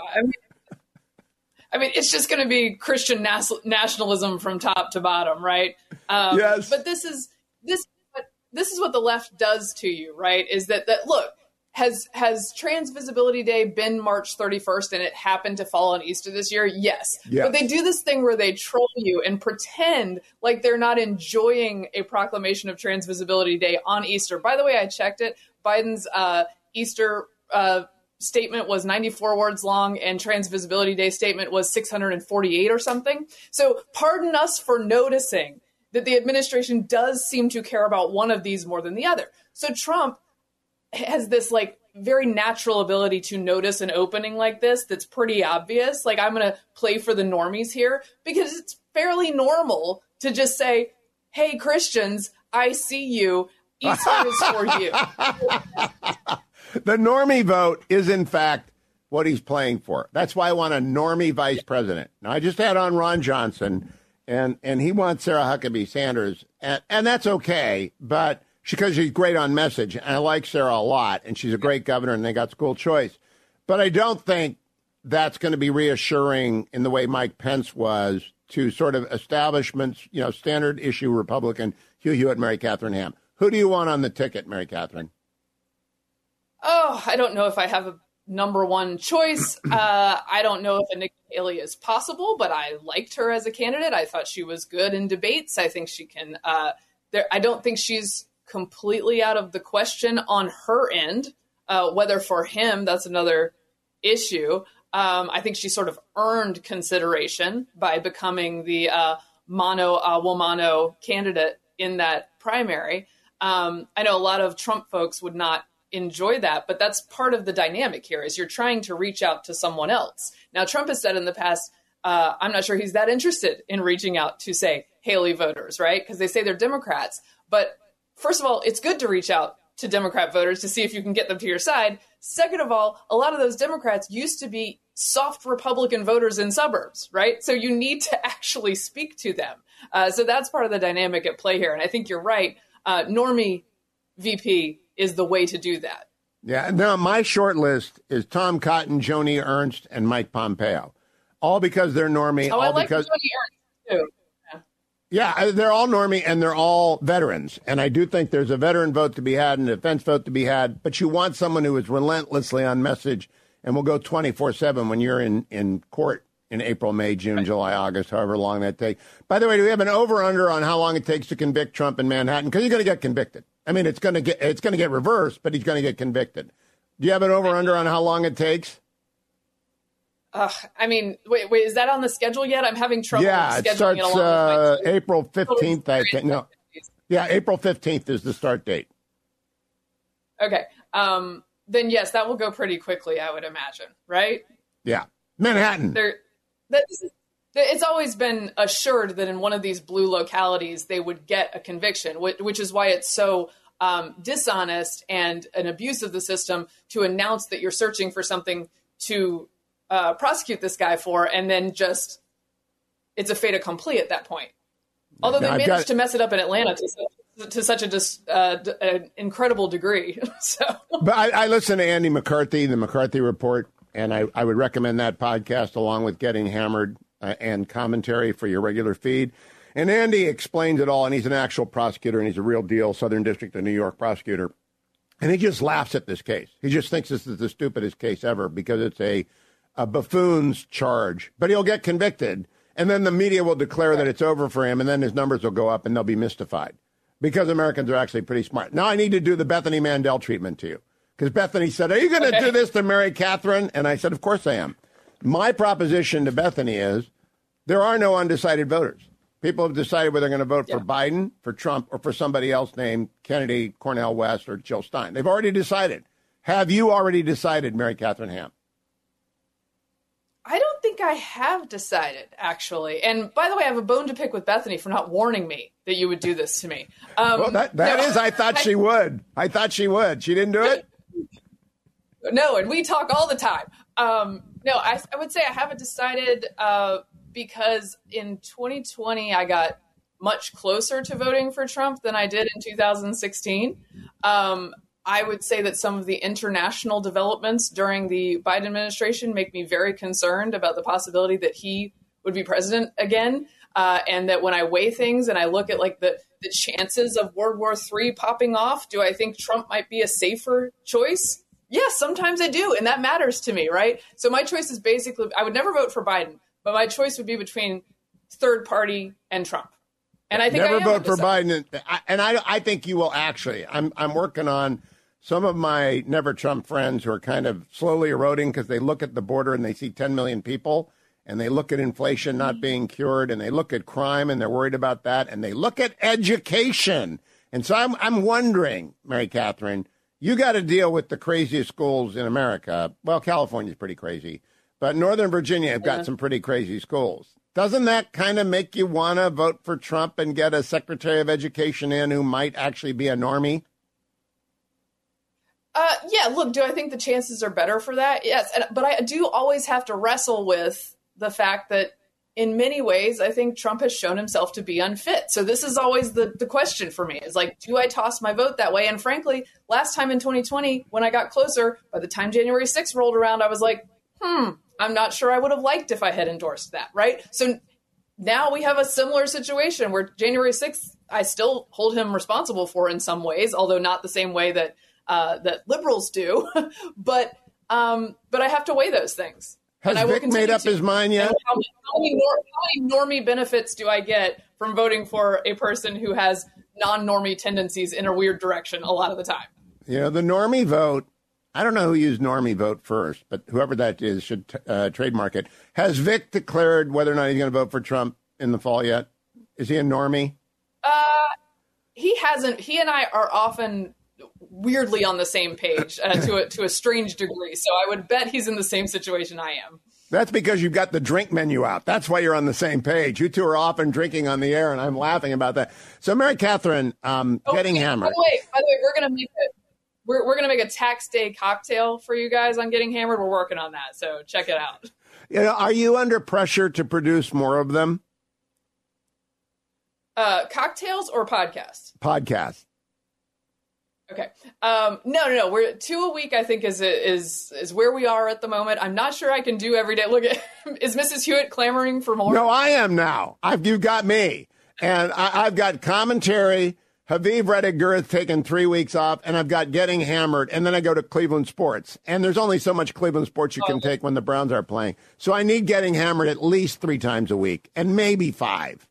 I mean, it's just going to be Christian nationalism from top to bottom, right? Yes. But this is what the left does to you, right? Is that look, has Trans Visibility Day been March 31st and it happened to fall on Easter this year? Yes. But they do this thing where they troll you and pretend like they're not enjoying a proclamation of Trans Visibility Day on Easter. By the way, I checked it. Biden's Easter statement was 94 words long and Trans Visibility Day statement was 648 or something. So pardon us for noticing that the administration does seem to care about one of these more than the other. So Trump has this very natural ability to notice an opening like this that's pretty obvious. Like, I'm going to play for the normies here because it's fairly normal to just say, hey, Christians, I see you. Easter is for you. The normie vote is, in fact, what he's playing for. That's why I want a normie vice president. Now, I just had on Ron Johnson, and he wants Sarah Huckabee Sanders, and that's okay, but because she's great on message, and I like Sarah a lot, and she's a great governor, and they got school choice. But I don't think that's going to be reassuring in the way Mike Pence was to sort of establishments, standard issue Republican Hugh Hewitt, Mary Catherine Ham. Who do you want on the ticket, Mary Catherine? Oh, I don't know if I have a number one choice. I don't know if a Nikki Haley is possible, but I liked her as a candidate. I thought she was good in debates. I think she can. I don't think she's completely out of the question on her end. Whether for him, that's another issue. I think she sort of earned consideration by becoming the mono a woman candidate in that primary. I know a lot of Trump folks would not enjoy that, but that's part of the dynamic here is you're trying to reach out to someone else. Now, Trump has said in the past, I'm not sure he's that interested in reaching out to, say, Haley voters, right? Because they say they're Democrats. But first of all, it's good to reach out to Democrat voters to see if you can get them to your side. Second of all, a lot of those Democrats used to be soft Republican voters in suburbs, right? So you need to actually speak to them. So that's part of the dynamic at play here. And I think you're right. Normie VP is the way to do that. Yeah. Now, my short list is Tom Cotton, Joni Ernst, and Mike Pompeo. All because they're normie. Oh, all I like because Joni Ernst, too. Yeah, they're all normie, and they're all veterans. And I do think there's a veteran vote to be had and a defense vote to be had. But you want someone who is relentlessly on message and will go 24/7 when you're in court in April, May, June, July, August, however long that takes. By the way, do we have an over-under on how long it takes to convict Trump in Manhattan? Because he's going to get convicted. I mean, it's going to get reversed, but he's going to get convicted. Do you have an over-under on how long it takes? I mean, wait, is that on the schedule yet? I'm having trouble scheduling it starts it along with April 15th, I think. No. Yeah, April 15th is the start date. Okay. Then, yes, that will go pretty quickly, I would imagine, right? Yeah. Manhattan. It's always been assured that in one of these blue localities, they would get a conviction, which is why it's so dishonest and an abuse of the system to announce that you're searching for something to prosecute this guy for, and then just it's a fait accompli at that point. Although they managed to mess it up in Atlanta to such an incredible degree. But I listen to Andy McCarthy, the McCarthy Report, and I would recommend that podcast along with Getting Hammered and commentary for your regular feed. And Andy explains it all, and he's an actual prosecutor, and he's a real deal Southern District of New York prosecutor. And he just laughs at this case. He just thinks this is the stupidest case ever because it's a buffoon's charge. But he'll get convicted. And then the media will declare that it's over for him, and then his numbers will go up, and they'll be mystified. Because Americans are actually pretty smart. Now I need to do the Bethany Mandel treatment to you. Because Bethany said, are you going to do this to Mary Catherine? And I said, of course I am. My proposition to Bethany is there are no undecided voters. People have decided whether they're going to vote for Biden, for Trump, or for somebody else named Kennedy, Cornel West, or Jill Stein. They've already decided. Have you already decided, Mary Catherine Ham? I don't think I have decided, actually. And by the way, I have a bone to pick with Bethany for not warning me that you would do this to me. Well, I thought she would. I thought she would. She didn't do it? No, and we talk all the time. No, I would say I haven't decided because in 2020, I got much closer to voting for Trump than I did in 2016. I would say that some of the international developments during the Biden administration make me very concerned about the possibility that he would be president again. And that when I weigh things and I look at like the chances of World War III popping off, do I think Trump might be a safer choice? Yes, sometimes I do. And that matters to me, right? So my choice is basically, I would never vote for Biden, but my choice would be between third party and Trump. And I think never vote for Biden. And I think you will actually. I'm working on some of my Never Trump friends who are kind of slowly eroding because they look at the border and they see 10 million people and they look at inflation not being cured and they look at crime and they're worried about that and they look at education. And so I'm wondering, Mary Catherine, you got to deal with the craziest schools in America. Well, California's pretty crazy, but Northern Virginia have got some pretty crazy schools. Doesn't that kind of make you want to vote for Trump and get a Secretary of Education in who might actually be a normie? Yeah, look, do I think the chances are better for that? Yes, but I do always have to wrestle with the fact that in many ways, I think Trump has shown himself to be unfit. So this is always the question for me is like, do I toss my vote that way? And frankly, last time in 2020, when I got closer, by the time January 6th rolled around, I was like, I'm not sure I would have liked if I had endorsed that, right? So now we have a similar situation where January 6th, I still hold him responsible for in some ways, although not the same way that liberals do. But I have to weigh those things. Has Vic made up his mind yet? How many normie benefits do I get from voting for a person who has non-normie tendencies in a weird direction a lot of the time? You know, the normie vote, I don't know who used normie vote first, but whoever that is should trademark it. Has Vic declared whether or not he's going to vote for Trump in the fall yet? Is he a normie? He hasn't. He and I are often weirdly on the same page to a strange degree. So I would bet he's in the same situation I am. That's because you've got the drink menu out. That's why you're on the same page. You two are often drinking on the air, and I'm laughing about that. So, Mary Catherine, getting hammered. By the way, we're gonna make a tax day cocktail for you guys on Getting Hammered. We're working on that, so check it out. You know, are you under pressure to produce more of them? Cocktails or podcasts? Podcasts. Okay. No. We're 2 a week, I think, is where we are at the moment. I'm not sure I can do every day. Look, is Mrs. Hewitt clamoring for more? No, I am now. You've got me. And I've got commentary. Haviv Rediger has taken 3 weeks off, and I've got Getting Hammered. And then I go to Cleveland Sports. And there's only so much Cleveland Sports you can take when the Browns are playing. So I need Getting Hammered at least 3 times a week, and maybe 5.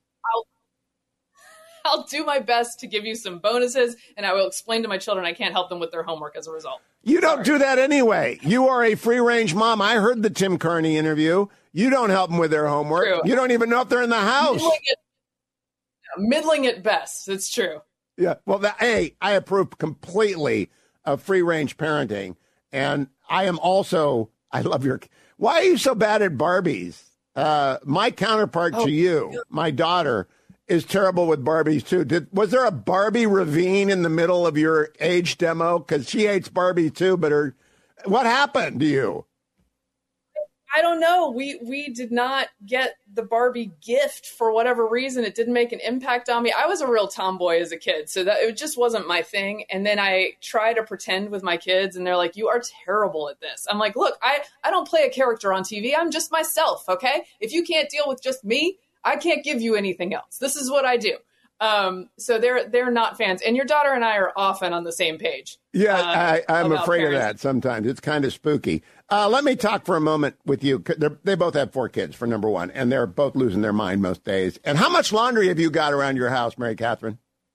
I'll do my best to give you some bonuses, and I will explain to my children I can't help them with their homework as a result. You don't do that anyway. You are a free-range mom. I heard the Tim Carney interview. You don't help them with their homework. True. You don't even know if they're in the house. Middling at best. It's true. Yeah. Well, I approve completely of free-range parenting, and I am also, I love your, why are you so bad at Barbies? My counterpart to you, my daughter, is terrible with Barbies, too. Was there a Barbie ravine in the middle of your age demo? Because she hates Barbie, too, but what happened to you? I don't know. We did not get the Barbie gift for whatever reason. It didn't make an impact on me. I was a real tomboy as a kid, so that it just wasn't my thing. And then I try to pretend with my kids, and they're like, you are terrible at this. I'm like, look, I don't play a character on TV. I'm just myself, okay? If you can't deal with just me, I can't give you anything else. This is what I do. So they're not fans. And your daughter and I are often on the same page. Yeah, I'm afraid parents. of that sometimes. It's kind of spooky. Let me talk for a moment with you. They both have 4 kids, for number one, and they're both losing their mind most days. And how much laundry have you got around your house, Mary Catherine?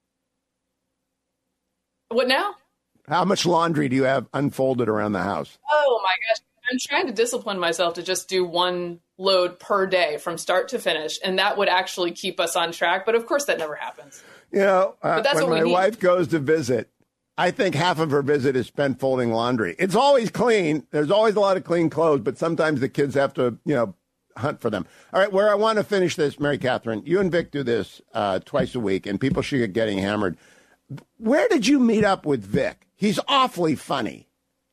What now? How much laundry do you have unfolded around the house? Oh, my gosh. I'm trying to discipline myself to just do one load per day from start to finish, and that would actually keep us on track. But, of course, that never happens. You know, but that's when what my we need. wife goes to visit, I think half of her visit is spent folding laundry. It's always clean. There's always a lot of clean clothes, but sometimes the kids have to, hunt for them. All right, where I want to finish this, Mary Catherine, you and Vic do this twice a week, and people should get getting hammered. Where did you meet up with Vic? He's awfully funny.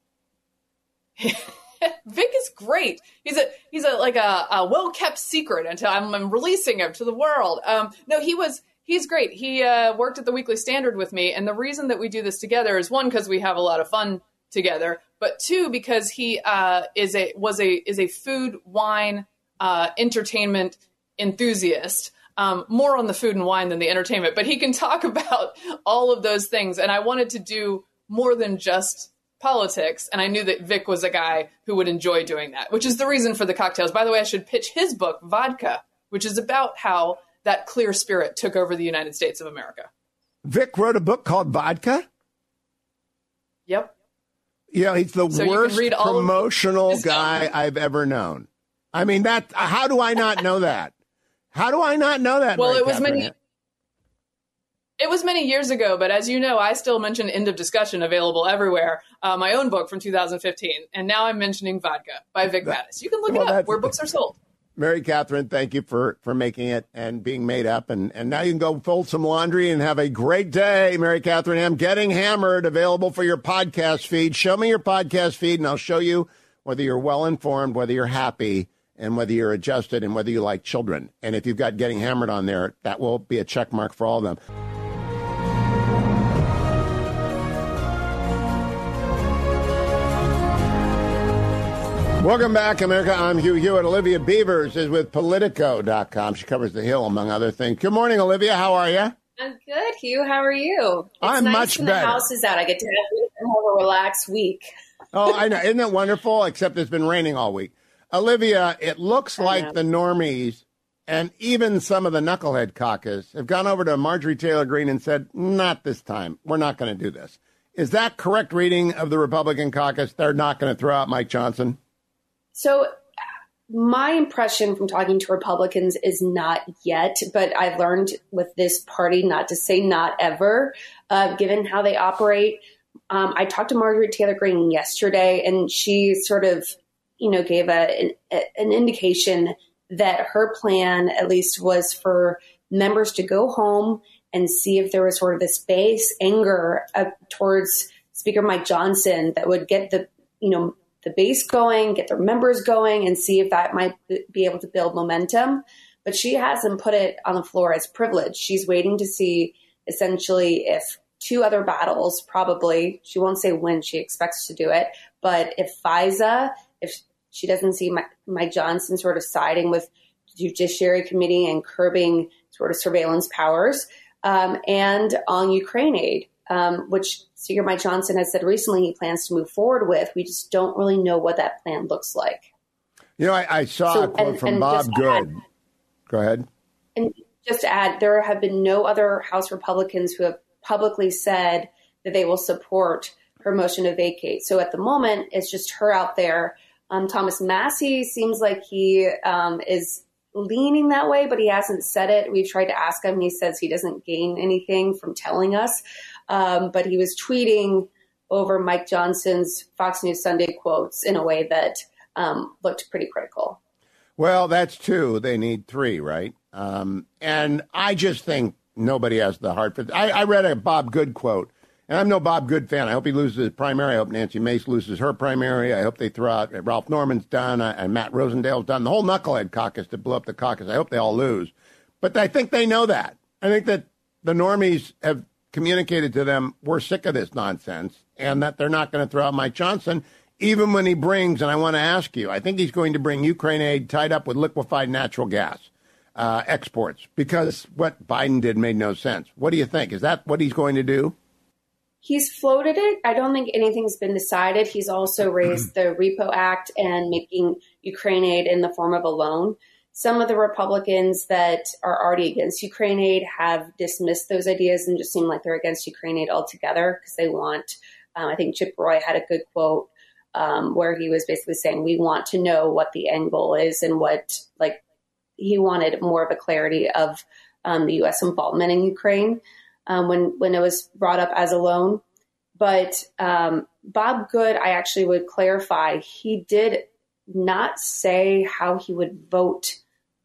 Vic is great. He's a well-kept secret until I'm releasing him to the world. He's great. He worked at the Weekly Standard with me, and the reason that we do this together is, one, because we have a lot of fun together, but two, because he is a food, wine, entertainment enthusiast. More on the food and wine than the entertainment, but he can talk about all of those things. And I wanted to do more than just politics, and I knew that Vic was a guy who would enjoy doing that, which is the reason for the cocktails. By the way, I should pitch his book, Vodka, which is about how that clear spirit took over the United States of America. Vic wrote a book called Vodka? Yep. Yeah, he's the worst promotional guy I've ever known. I mean, how do I not know that? How do I not know that? Well, it was many years ago, but as you know, I still mention End of Discussion, available everywhere, my own book from 2015. And now I'm mentioning Vodka by Vic Mattis. You can look it up where books are sold. Mary Catherine, thank you for making it and being made up. And now you can go fold some laundry and have a great day, Mary Catherine M. Getting Hammered, available for your podcast feed. Show me your podcast feed, and I'll show you whether you're well-informed, whether you're happy, and whether you're adjusted, and whether you like children. And if you've got Getting Hammered on there, that will be a check mark for all of them. Welcome back, America. I'm Hugh Hewitt. Olivia Beavers is with Politico.com. She covers the Hill, among other things. Good morning, Olivia. How are you? I'm good, Hugh. How are you? I'm nice much when better. The house is out. I get to have more of a relaxed week. Oh, I know. Isn't it wonderful? Except it's been raining all week. Olivia, it looks like the normies and even some of the knucklehead caucus have gone over to Marjorie Taylor Greene and said, not this time. We're not going to do this. Is that correct reading of the Republican caucus? They're not going to throw out Mike Johnson? So my impression from talking to Republicans is not yet, but I've learned with this party not to say not ever, given how they operate. I talked to Marjorie Taylor Greene yesterday, and she sort of, gave an indication that her plan, at least, was for members to go home and see if there was sort of this base anger towards Speaker Mike Johnson that would get the base going, get their members going, and see if that might be able to build momentum. But she hasn't put it on the floor as privilege. She's waiting to see essentially if 2 other battles, probably, she won't say when she expects to do it, but if FISA, if she doesn't see Mike Johnson sort of siding with the Judiciary Committee and curbing sort of surveillance powers, and on Ukraine aid, which Speaker Mike Johnson has said recently he plans to move forward with. We just don't really know what that plan looks like. I saw a quote from Bob Good. Go ahead. And just to add, there have been no other House Republicans who have publicly said that they will support her motion to vacate. So at the moment, it's just her out there. Thomas Massie seems like he is leaning that way, but he hasn't said it. We've tried to ask him. He says he doesn't gain anything from telling us. But he was tweeting over Mike Johnson's Fox News Sunday quotes in a way that looked pretty critical. Well, that's 2. They need 3, right? And I just think nobody has the heart for I read a Bob Good quote, and I'm no Bob Good fan. I hope he loses his primary. I hope Nancy Mace loses her primary. I hope they throw out Ralph Norman's done and Matt Rosendale's done. The whole knucklehead caucus to blow up the caucus. I hope they all lose. But I think they know that. I think that the normies have communicated to them, we're sick of this nonsense, and that they're not going to throw out Mike Johnson, even when he brings, and I want to ask you, I think he's going to bring Ukraine aid tied up with liquefied natural gas. exports, because what Biden did made no sense. What do you think? Is that what he's going to do? He's floated it. I don't think anything's been decided. He's also raised the Repo Act and making Ukraine aid in the form of a loan. Some of the Republicans that are already against Ukraine aid have dismissed those ideas and just seem like they're against Ukraine aid altogether because they want, I think Chip Roy had a good quote where he was basically saying, we want to know what the end goal is and what, like, he wanted more of a clarity of the U.S. involvement in Ukraine. When it was brought up as a loan. But Bob Good, I actually would clarify, he did not say how he would vote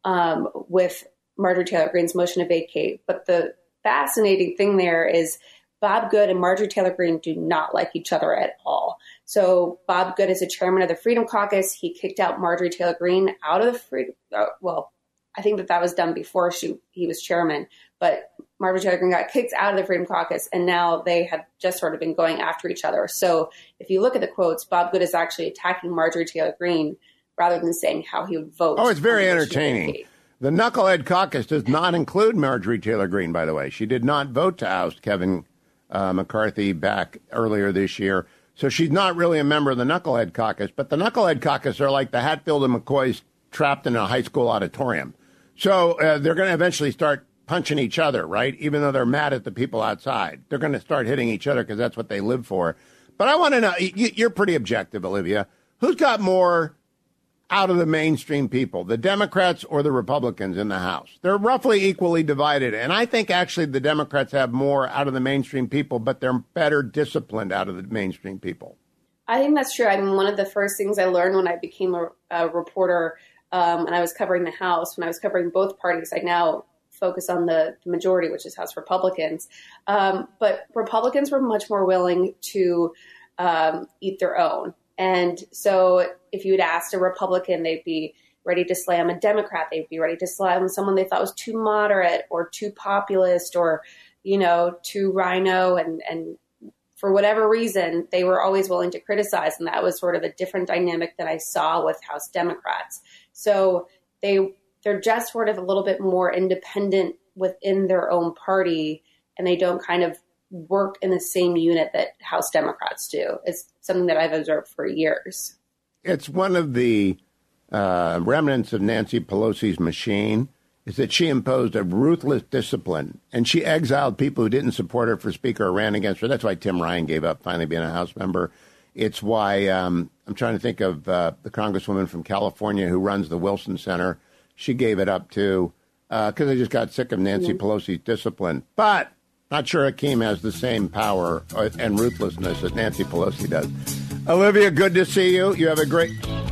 with Marjorie Taylor Greene's motion to vacate. But the fascinating thing there is Bob Good and Marjorie Taylor Greene do not like each other at all. So Bob Good is the chairman of the Freedom Caucus. He kicked out Marjorie Taylor Greene out of the Freedom. Well, I think that was done before he was chairman. But Marjorie Taylor Greene got kicked out of the Freedom Caucus, and now they have just sort of been going after each other. So if you look at the quotes, Bob Good is actually attacking Marjorie Taylor Greene rather than saying how he would vote. Oh, it's very entertaining. The Knucklehead Caucus does not include Marjorie Taylor Greene, by the way. She did not vote to oust Kevin McCarthy back earlier this year. So she's not really a member of the Knucklehead Caucus. But the Knucklehead Caucus are like the Hatfield and McCoys trapped in a high school auditorium. So they're going to eventually start punching each other, right? Even though they're mad at the people outside. They're going to start hitting each other because that's what they live for. But I want to know, you're pretty objective, Olivia. Who's got more out of the mainstream people, the Democrats or the Republicans in the House? They're roughly equally divided. And I think actually the Democrats have more out of the mainstream people, but they're better disciplined out of the mainstream people. I think that's true. I mean, one of the first things I learned when I became a reporter and I was covering the House, when I was covering both parties, I now focus on the majority, which is House Republicans. But Republicans were much more willing to eat their own. And so if you had asked a Republican, they'd be ready to slam a Democrat. They'd be ready to slam someone they thought was too moderate or too populist or, too rhino. And for whatever reason, they were always willing to criticize. And that was sort of a different dynamic than I saw with House Democrats. So they're just sort of a little bit more independent within their own party, and they don't kind of work in the same unit that House Democrats do. It's something that I've observed for years. It's one of the remnants of Nancy Pelosi's machine is that she imposed a ruthless discipline, and she exiled people who didn't support her for Speaker or ran against her. That's why Tim Ryan gave up finally being a House member. It's why I'm trying to think of the Congresswoman from California who runs the Wilson Center. She gave it up, too, because they just got sick of Nancy Pelosi's discipline. But not sure Hakeem has the same power and ruthlessness that Nancy Pelosi does. Olivia, good to see you. You have a great...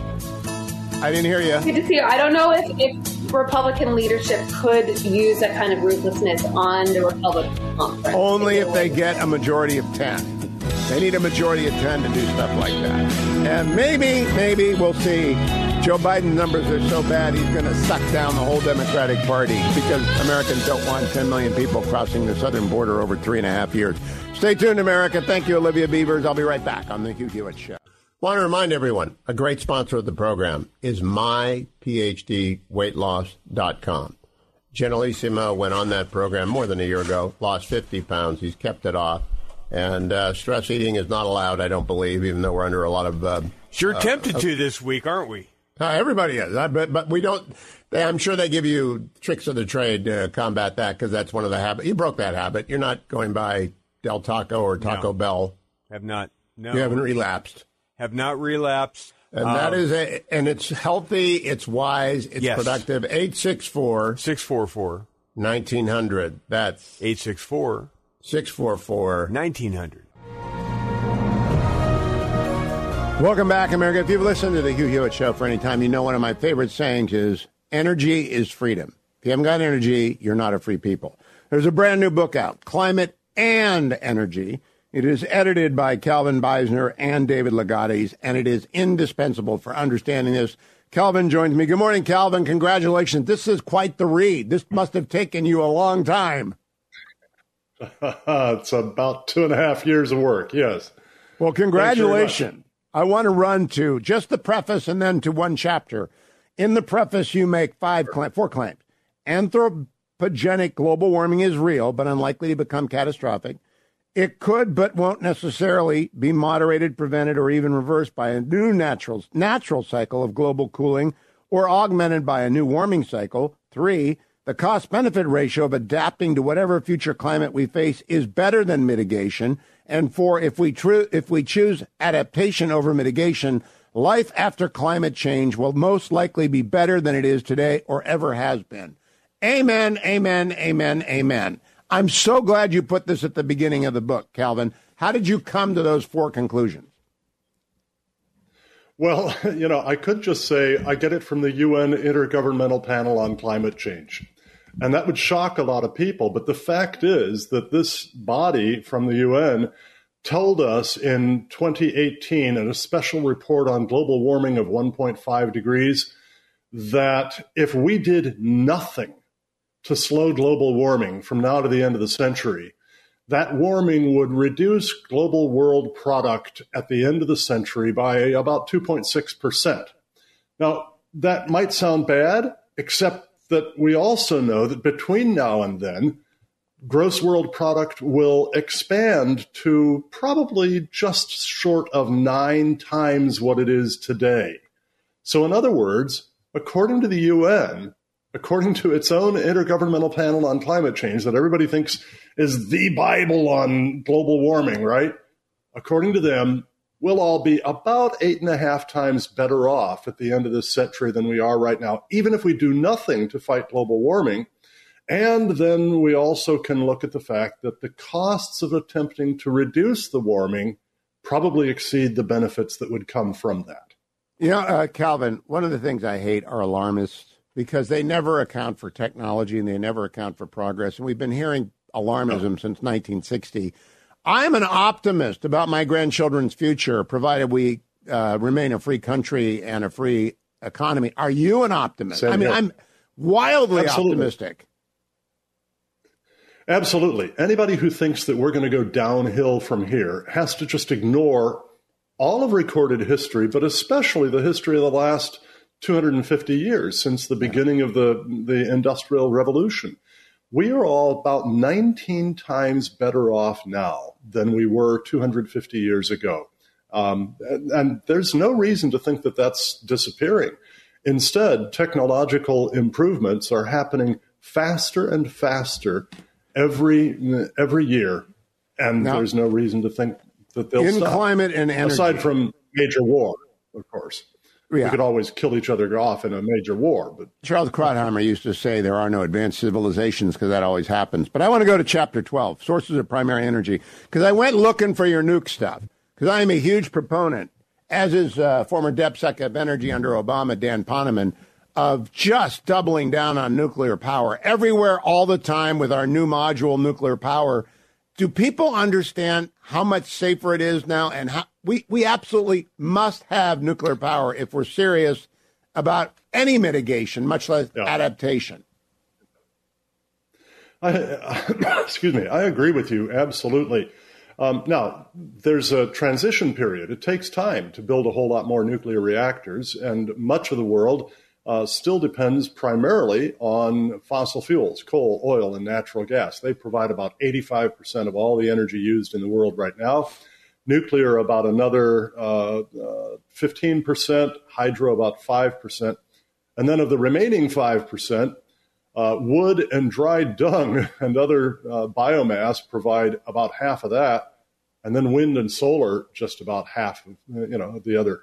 I didn't hear you. Good to see you. I don't know if Republican leadership could use that kind of ruthlessness on the Republican conference. Only if they get a majority of 10. They need a majority of 10 to do stuff like that. And maybe we'll see. Joe Biden's numbers are so bad he's going to suck down the whole Democratic Party because Americans don't want 10 million people crossing the southern border over 3.5 years. Stay tuned, America. Thank you, Olivia Beavers. I'll be right back on The Hugh Hewitt Show. Want to remind everyone, a great sponsor of the program is myphdweightloss.com. Generalissimo went on that program more than a year ago, lost 50 pounds. He's kept it off. And stress eating is not allowed, I don't believe, even though we're under a lot of... Sure tempted to this week, aren't we? Everybody is. But we don't... I'm sure they give you tricks of the trade to combat that because that's one of the habits. You broke that habit. You're not going by Del Taco or Taco Bell. Have not. No. You haven't relapsed. Have not relapsed. And that is and it's healthy, it's wise, it's productive. 864-644-1900. That's 864-644-1900. Welcome back, America. If you've listened to the Hugh Hewitt Show for any time, you know one of my favorite sayings is energy is freedom. If you haven't got energy, you're not a free people. There's a brand new book out, Climate and Energy. It is edited by Calvin Beisner and David Ligotti, and it is indispensable for understanding this. Calvin joins me. Good morning, Calvin. Congratulations. This is quite the read. This must have taken you a long time. It's about 2.5 years of work, yes. Well, congratulations. I want to run to just the preface and then to one chapter. In the preface, you make 4 claims. anthropogenic global warming is real, but unlikely to become catastrophic. It could, but won't necessarily be moderated, prevented, or even reversed by a new natural cycle of global cooling or augmented by a new warming cycle. 3, the cost-benefit ratio of adapting to whatever future climate we face is better than mitigation. And 4, if we choose adaptation over mitigation, life after climate change will most likely be better than it is today or ever has been. Amen, amen, amen, amen. I'm so glad you put this at the beginning of the book, Calvin. How did you come to those 4 conclusions? Well, I could just say I get it from the UN Intergovernmental Panel on Climate Change. And that would shock a lot of people. But the fact is that this body from the UN told us in 2018 in a special report on global warming of 1.5 degrees that if we did nothing to slow global warming from now to the end of the century, that warming would reduce global world product at the end of the century by about 2.6%. Now, that might sound bad, except that we also know that between now and then, gross world product will expand to probably just short of 9 times what it is today. So in other words, according to the UN, according to its own Intergovernmental Panel on Climate Change that everybody thinks is the Bible on global warming, right? According to them, we'll all be about 8.5 times better off at the end of this century than we are right now, even if we do nothing to fight global warming. And then we also can look at the fact that the costs of attempting to reduce the warming probably exceed the benefits that would come from that. Calvin, one of the things I hate are alarmists, because they never account for technology and they never account for progress. And we've been hearing alarmism since 1960. I'm an optimist about my grandchildren's future, provided we remain a free country and a free economy. Are you an optimist? Same here. I'm wildly optimistic. Absolutely. Anybody who thinks that we're going to go downhill from here has to just ignore all of recorded history, but especially the history of the last 250 years since the beginning of the Industrial Revolution. We are all about 19 times better off now than we were 250 years ago. And there's no reason to think that that's disappearing. Instead, technological improvements are happening faster and faster every year, and there's no reason to think that they'll stop. In climate and energy. Aside from major war, of course. Yeah. We could always kill each other off in a major war. But Charles Krauthammer used to say there are no advanced civilizations because that always happens. But I want to go to Chapter 12, Sources of Primary Energy, because I went looking for your nuke stuff, because I am a huge proponent, as is former DepSec of Energy under Obama, Dan Poneman, of just doubling down on nuclear power everywhere all the time with our new module nuclear power. Do people understand how much safer it is now, and how we absolutely must have nuclear power if we're serious about any mitigation, much less adaptation? Excuse me. I agree with you. Absolutely. Now, there's a transition period. It takes time to build a whole lot more nuclear reactors, and much of the world still depends primarily on fossil fuels, coal, oil, and natural gas. They provide about 85% of all the energy used in the world right now. Nuclear about another 15%, hydro about 5%. And then of the remaining 5%, wood and dried dung and other biomass provide about half of that. And then wind and solar, just about half of the other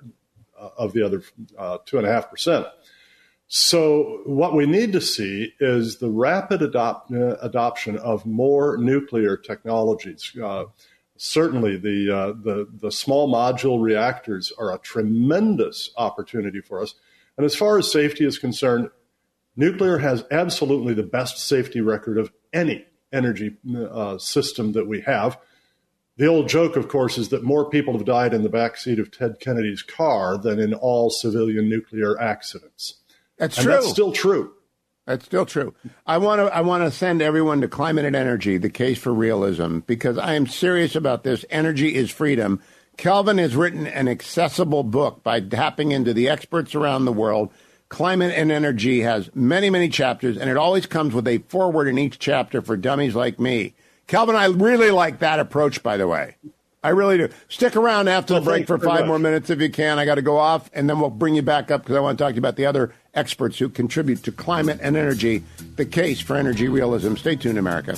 2.5%. So what we need to see is the rapid adoption of more nuclear technologies. Certainly, the small module reactors are a tremendous opportunity for us. And as far as safety is concerned, nuclear has absolutely the best safety record of any energy system that we have. The old joke, of course, is that more people have died in the backseat of Ted Kennedy's car than in all civilian nuclear accidents. That's and true. That's still true. That's still true. I want to send everyone to Climate and Energy, The Case for Realism, because I am serious about this. Energy is freedom. Calvin has written an accessible book by tapping into the experts around the world, Climate and Energy has many, many chapters, and it always comes with a foreword in each chapter for dummies like me. Calvin, I really like that approach, by the way. I really do. Stick around after the break for 5 more minutes if you can. I got to go off, and then we'll bring you back up because I want to talk to you about the other experts who contribute to climate and energy, the case for energy realism. Stay tuned, America.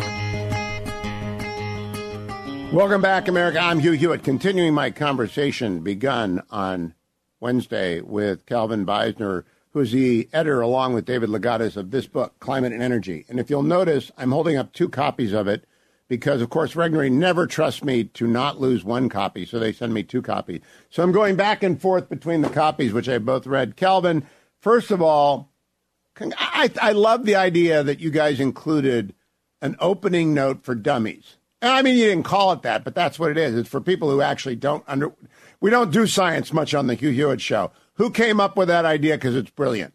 Welcome back, America. I'm Hugh Hewitt, continuing my conversation begun on Wednesday with Calvin Beisner, who's the editor, along with David Legatus, of this book, Climate and Energy. And if you'll notice, I'm holding up 2 copies of it because, of course, Regnery never trusts me to not lose 1 copy, so they send me 2 copies. So I'm going back and forth between the copies, which I both read. Calvin, first of all, I love the idea that you guys included an opening note for dummies. I mean, you didn't call it that, but that's what it is. It's for people who actually we don't do science much on the Hugh Hewitt Show. Who came up with that idea? Because it's brilliant.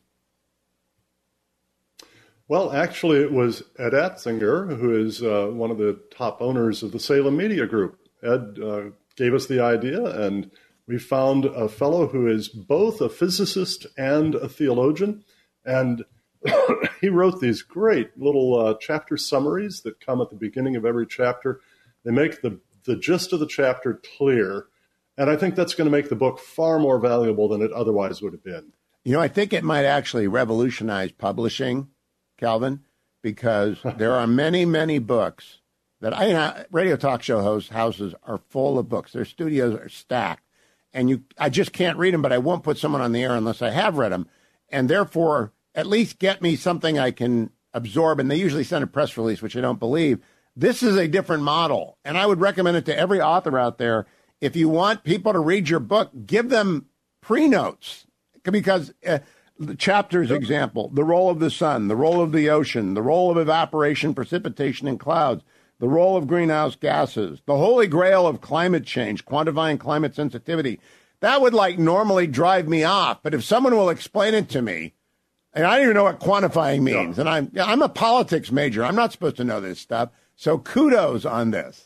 Well, actually, it was Ed Atzinger, who is one of the top owners of the Salem Media Group. Ed gave us the idea, and we found a fellow who is both a physicist and a theologian. And he wrote these great little chapter summaries that come at the beginning of every chapter. They make the gist of the chapter clear. And I think that's going to make the book far more valuable than it otherwise would have been. You know, I think it might actually revolutionize publishing, Calvin, because there are many, many books that radio talk show houses are full of books. Their studios are stacked. And I just can't read them, but I won't put someone on the air unless I have read them. And therefore, at least get me something I can absorb. And they usually send a press release, which I don't believe. This is a different model. And I would recommend it to every author out there. If you want people to read your book, give them pre-notes. Because the chapters, example, the role of the sun, the role of the ocean, the role of evaporation, precipitation, and clouds, the role of greenhouse gases, the holy grail of climate change, quantifying climate sensitivity. That would normally drive me off. But if someone will explain it to me, and I don't even know what quantifying means, and I'm a politics major. I'm not supposed to know this stuff. So kudos on this.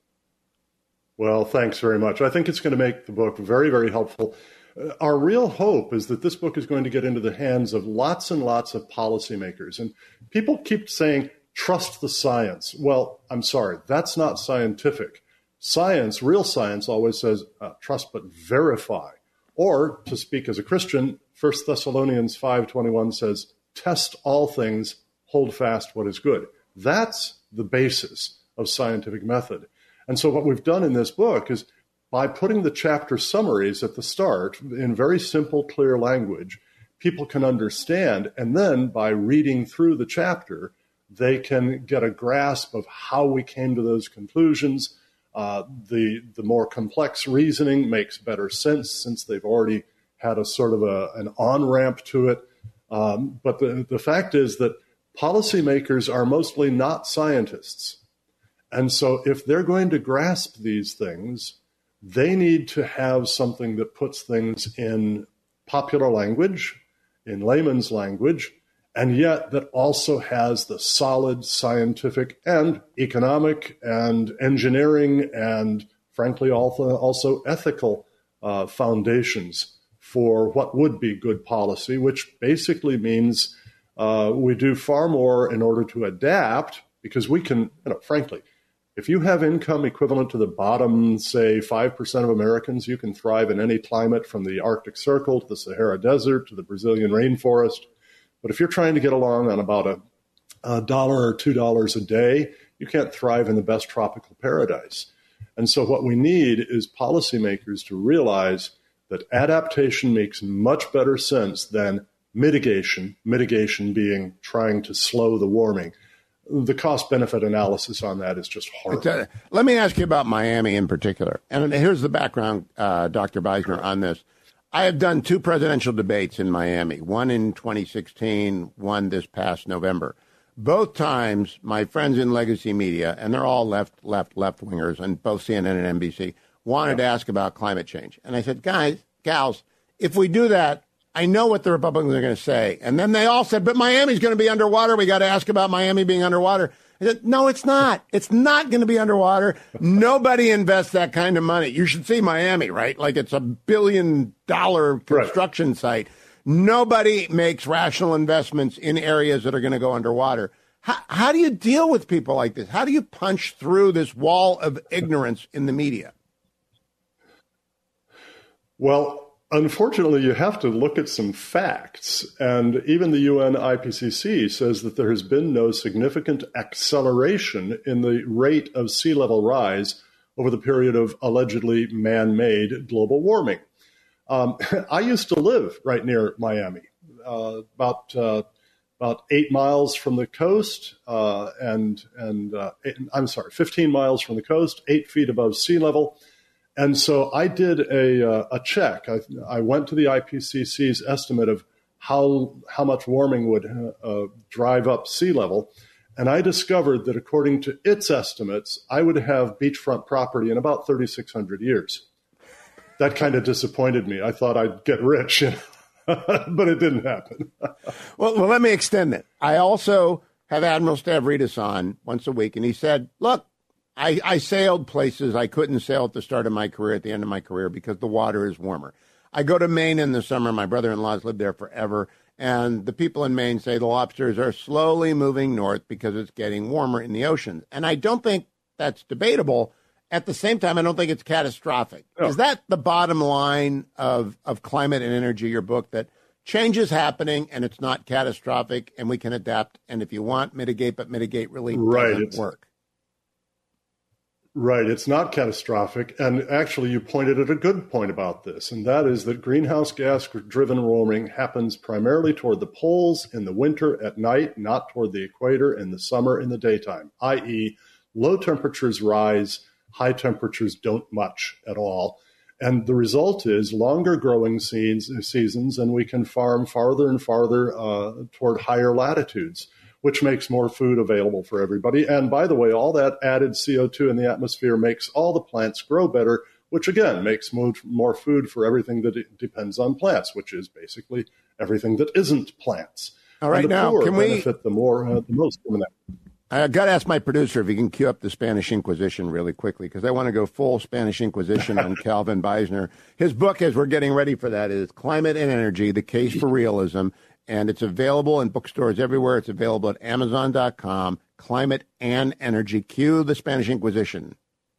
Well, thanks very much. I think it's going to make the book very, very helpful. Our real hope is that this book is going to get into the hands of lots and lots of policymakers. And people keep saying, trust the science. Well, I'm sorry, that's not scientific. Science, real science, always says, trust but verify. Or, to speak as a Christian, 1 Thessalonians 5:21 says, test all things, hold fast what is good. That's the basis of scientific method. And so what we've done in this book is, by putting the chapter summaries at the start in very simple, clear language, people can understand. And then by reading through the chapter, they can get a grasp of how we came to those conclusions. The more complex reasoning makes better sense since they've already had a sort of an on-ramp to it. But the fact is that policymakers are mostly not scientists. And so if they're going to grasp these things, they need to have something that puts things in popular language, in layman's language, and yet that also has the solid scientific and economic and engineering and, frankly, also ethical foundations for what would be good policy, which basically means we do far more in order to adapt, because we can, frankly, if you have income equivalent to the bottom, say, 5% of Americans, you can thrive in any climate from the Arctic Circle to the Sahara Desert to the Brazilian rainforest. But if you're trying to get along on about $1 or $2 a day, you can't thrive in the best tropical paradise. And so what we need is policymakers to realize that adaptation makes much better sense than mitigation being trying to slow the warming. The cost-benefit analysis on that is just horrible. Let me ask you about Miami in particular. And here's the background, Dr. Beisner, on this. I have done 2 presidential debates in Miami, one in 2016, one this past November. Both times, my friends in legacy media, and they're all left-wingers, and both CNN and NBC, wanted to ask about climate change. And I said, gals, if we do that, I know what the Republicans are going to say. And then they all said, but Miami's going to be underwater. We got to ask about Miami being underwater. I said, no, it's not. It's not going to be underwater. Nobody invests that kind of money. You should see Miami, right? Like it's $1 billion construction site. Nobody makes rational investments in areas that are going to go underwater. How do you deal with people like this? How do you punch through this wall of ignorance in the media? Well, unfortunately, you have to look at some facts. And even the UN IPCC says that there has been no significant acceleration in the rate of sea level rise over the period of allegedly man-made global warming. I used to live right near Miami, about 8 miles from the coast, 15 miles from the coast, 8 feet above sea level. And so I did a check. I went to the IPCC's estimate of how much warming would drive up sea level. And I discovered that according to its estimates, I would have beachfront property in about 3,600 years. That kind of disappointed me. I thought I'd get rich, but it didn't happen. Well, let me extend it. I also have Admiral Stavridis on once a week, and he said, look, I sailed places I couldn't sail at the start of my career, at the end of my career, because the water is warmer. I go to Maine in the summer. My brother-in-law's lived there forever, and the people in Maine say the lobsters are slowly moving north because it's getting warmer in the ocean. And I don't think that's debatable. At the same time, I don't think it's catastrophic. No. Is that the bottom line of Climate and Energy, your book, that change is happening and it's not catastrophic and we can adapt, and if you want, mitigate, but mitigate really doesn't work? Right. It's not catastrophic. And actually, you pointed at a good point about this, and that is that greenhouse gas-driven warming happens primarily toward the poles in the winter at night, not toward the equator in the summer in the daytime, i.e., low temperatures rise, high temperatures don't much at all. And the result is longer growing seasons, and we can farm farther and farther toward higher latitudes, which makes more food available for everybody. And by the way, all that added CO2 in the atmosphere makes all the plants grow better, which again makes more food for everything that depends on plants, which is basically everything that isn't plants. All right, and the now poor can we benefit the most from that. I got to ask my producer if he can cue up the Spanish Inquisition really quickly, because I want to go full Spanish Inquisition on Calvin Beisner. His book, as we're getting ready for that, is Climate and Energy, The Case for Realism, and it's available in bookstores everywhere. It's available at Amazon.com, Climate and Energy. Cue the Spanish Inquisition.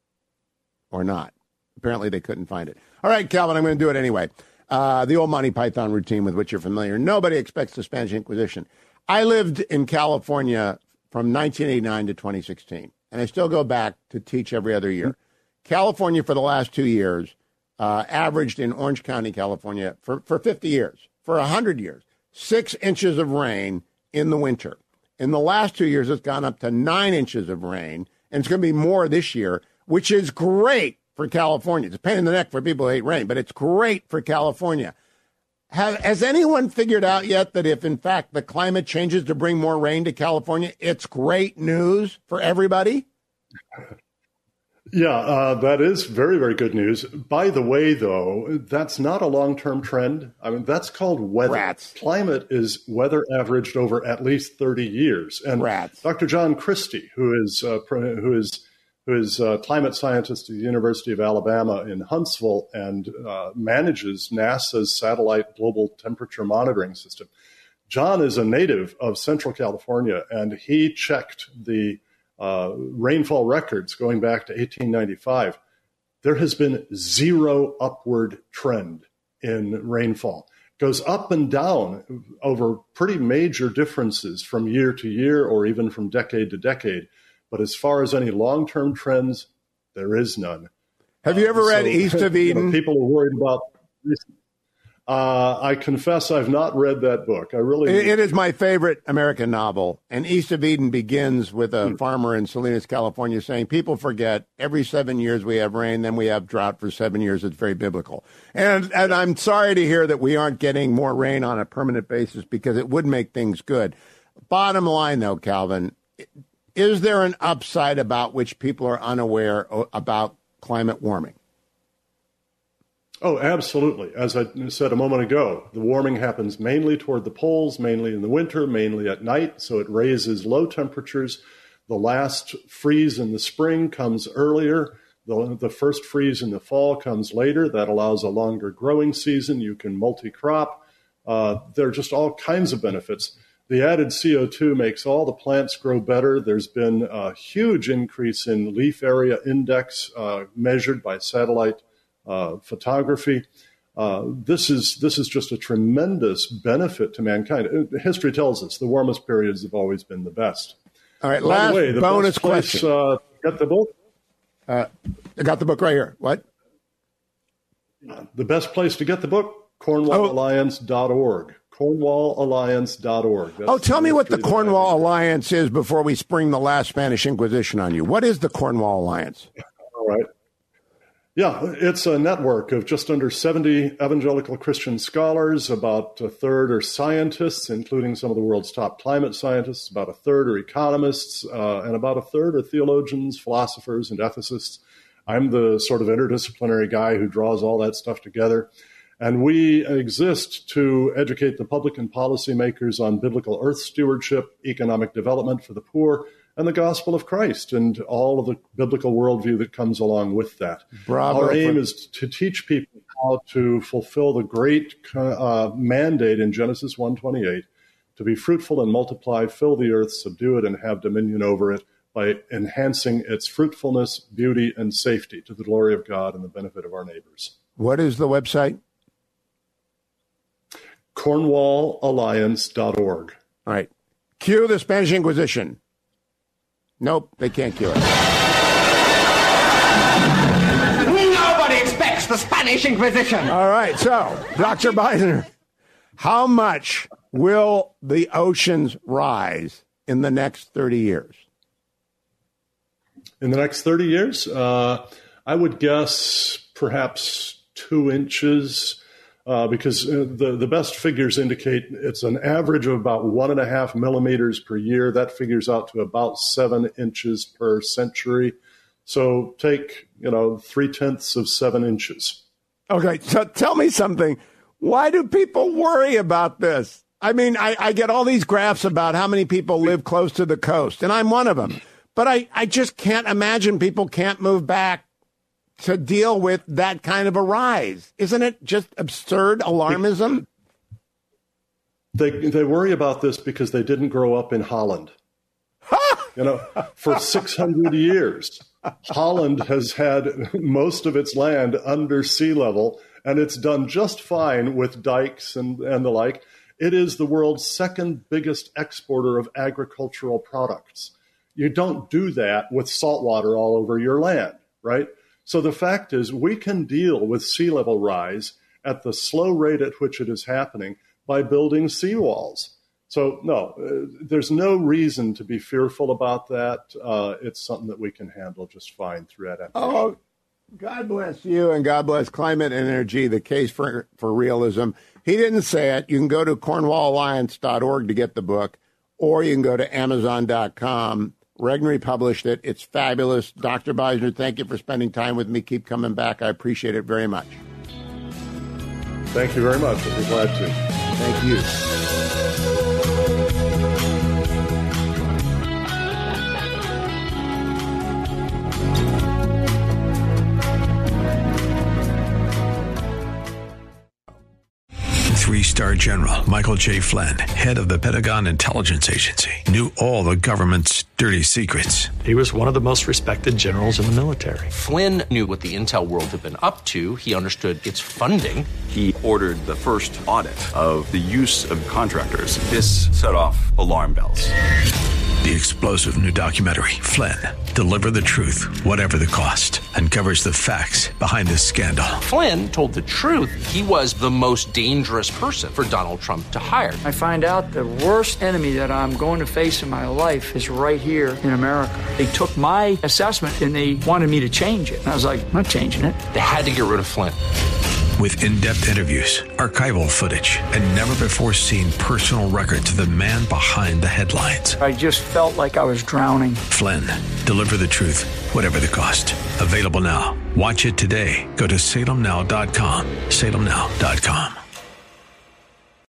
Or not. Apparently they couldn't find it. All right, Calvin, I'm going to do it anyway. The old Monty Python routine with which you're familiar. Nobody expects the Spanish Inquisition. I lived in California from 1989 to 2016, and I still go back to teach every other year. California, for the last 2 years, averaged in Orange County, California, for 50 years, for 100 years, 6 inches of rain in the winter. In the last 2 years, it's gone up to 9 inches of rain, and it's going to be more this year, which is great for California. It's a pain in the neck for people who hate rain, but it's great for California. Has anyone figured out yet that if, in fact, the climate changes to bring more rain to California, it's great news for everybody? Yeah, that is very, very good news. By the way, though, that's not a long-term trend. I mean, that's called weather. Rats. Climate is weather averaged over at least 30 years. And Rats. Dr. John Christie, who is climate scientist at the University of Alabama in Huntsville and manages NASA's satellite global temperature monitoring system. John is a native of Central California, and he checked the rainfall records going back to 1895. There has been zero upward trend in rainfall. It goes up and down over pretty major differences from year to year or even from decade to decade. But as far as any long-term trends, there is none. Have you ever read East of Eden? People are worried about this. I confess I've not read that book. It is my favorite American novel. And East of Eden begins with a farmer in Salinas, California, saying, people forget every 7 years we have rain, then we have drought for 7 years. It's very biblical. And I'm sorry to hear that we aren't getting more rain on a permanent basis, because it would make things good. Bottom line, though, Calvin, is there an upside about which people are unaware about climate warming? Oh, absolutely. As I said a moment ago, the warming happens mainly toward the poles, mainly in the winter, mainly at night, so it raises low temperatures. The last freeze in the spring comes earlier. The first freeze in the fall comes later. That allows a longer growing season. You can multi-crop. There are just all kinds of benefits. The added CO2 makes all the plants grow better. There's been a huge increase in leaf area index measured by satellite photography. This is just a tremendous benefit to mankind. History tells us the warmest periods have always been the best. All right, By last the way, the bonus best place, question. Get the book? I got the book right here. What? The best place to get the book, CornwallAlliance.org. CornwallAlliance.org. Tell me what the Cornwall Alliance is before we spring the last Spanish Inquisition on you. What is the Cornwall Alliance? All right. Yeah, it's a network of just under 70 evangelical Christian scholars. About a third are scientists, including some of the world's top climate scientists. About a third are economists, and about a third are theologians, philosophers, and ethicists. I'm the sort of interdisciplinary guy who draws all that stuff together. And we exist to educate the public and policymakers on biblical earth stewardship, economic development for the poor, and the gospel of Christ and all of the biblical worldview that comes along with that. Bravo. Our aim is to teach people how to fulfill the great mandate in Genesis 1:28, to be fruitful and multiply, fill the earth, subdue it, and have dominion over it by enhancing its fruitfulness, beauty, and safety to the glory of God and the benefit of our neighbors. What is the website? CornwallAlliance.org. All right. Cue the Spanish Inquisition. Nope, they can't cue it. Nobody expects the Spanish Inquisition. All right, so, Dr. Beisner, how much will the oceans rise in the next 30 years? In the next 30 years, I would guess perhaps 2 inches, because the best figures indicate it's an average of about 1.5 millimeters per year. That figures out to about 7 inches per century. So take, 0.3 of 7 inches. Okay, so tell me something. Why do people worry about this? I mean, I get all these graphs about how many people live close to the coast, and I'm one of them. But I just can't imagine people can't move back to deal with that kind of a rise. Isn't it just absurd alarmism? They worry about this because they didn't grow up in Holland. For 600 years, Holland has had most of its land under sea level, and it's done just fine with dikes and the like. It is the world's second biggest exporter of agricultural products. You don't do that with salt water all over your land, right? So the fact is we can deal with sea level rise at the slow rate at which it is happening by building seawalls. So, no, there's no reason to be fearful about that. It's something that we can handle just fine through adaptation. Oh, God bless you and God bless Climate and Energy, the case for realism. He didn't say it. You can go to CornwallAlliance.org to get the book, or you can go to Amazon.com. Regnery published it. It's fabulous. Dr. Beisner, thank you for spending time with me. Keep coming back. I appreciate it very much. Thank you very much. I'll be glad to. Thank you. 3-star General Michael J. Flynn, head of the Pentagon Intelligence Agency, knew all the government's dirty secrets. He was one of the most respected generals in the military. Flynn knew what the intel world had been up to. He understood its funding. He ordered the first audit of the use of contractors. This set off alarm bells. The explosive new documentary, Flynn, Deliver the Truth, Whatever the Cost, uncovers the facts behind this scandal. Flynn told the truth. He was the most dangerous person for Donald Trump to hire. I find out the worst enemy that I'm going to face in my life is right here in America. They took my assessment and they wanted me to change it. And I was like, I'm not changing it. They had to get rid of Flynn. With in-depth interviews, archival footage, and never-before-seen personal records of the man behind the headlines. I just felt like I was drowning. Flynn, Deliver the Truth, Whatever the Cost. Available now. Watch it today. Go to salemnow.com. salemnow.com.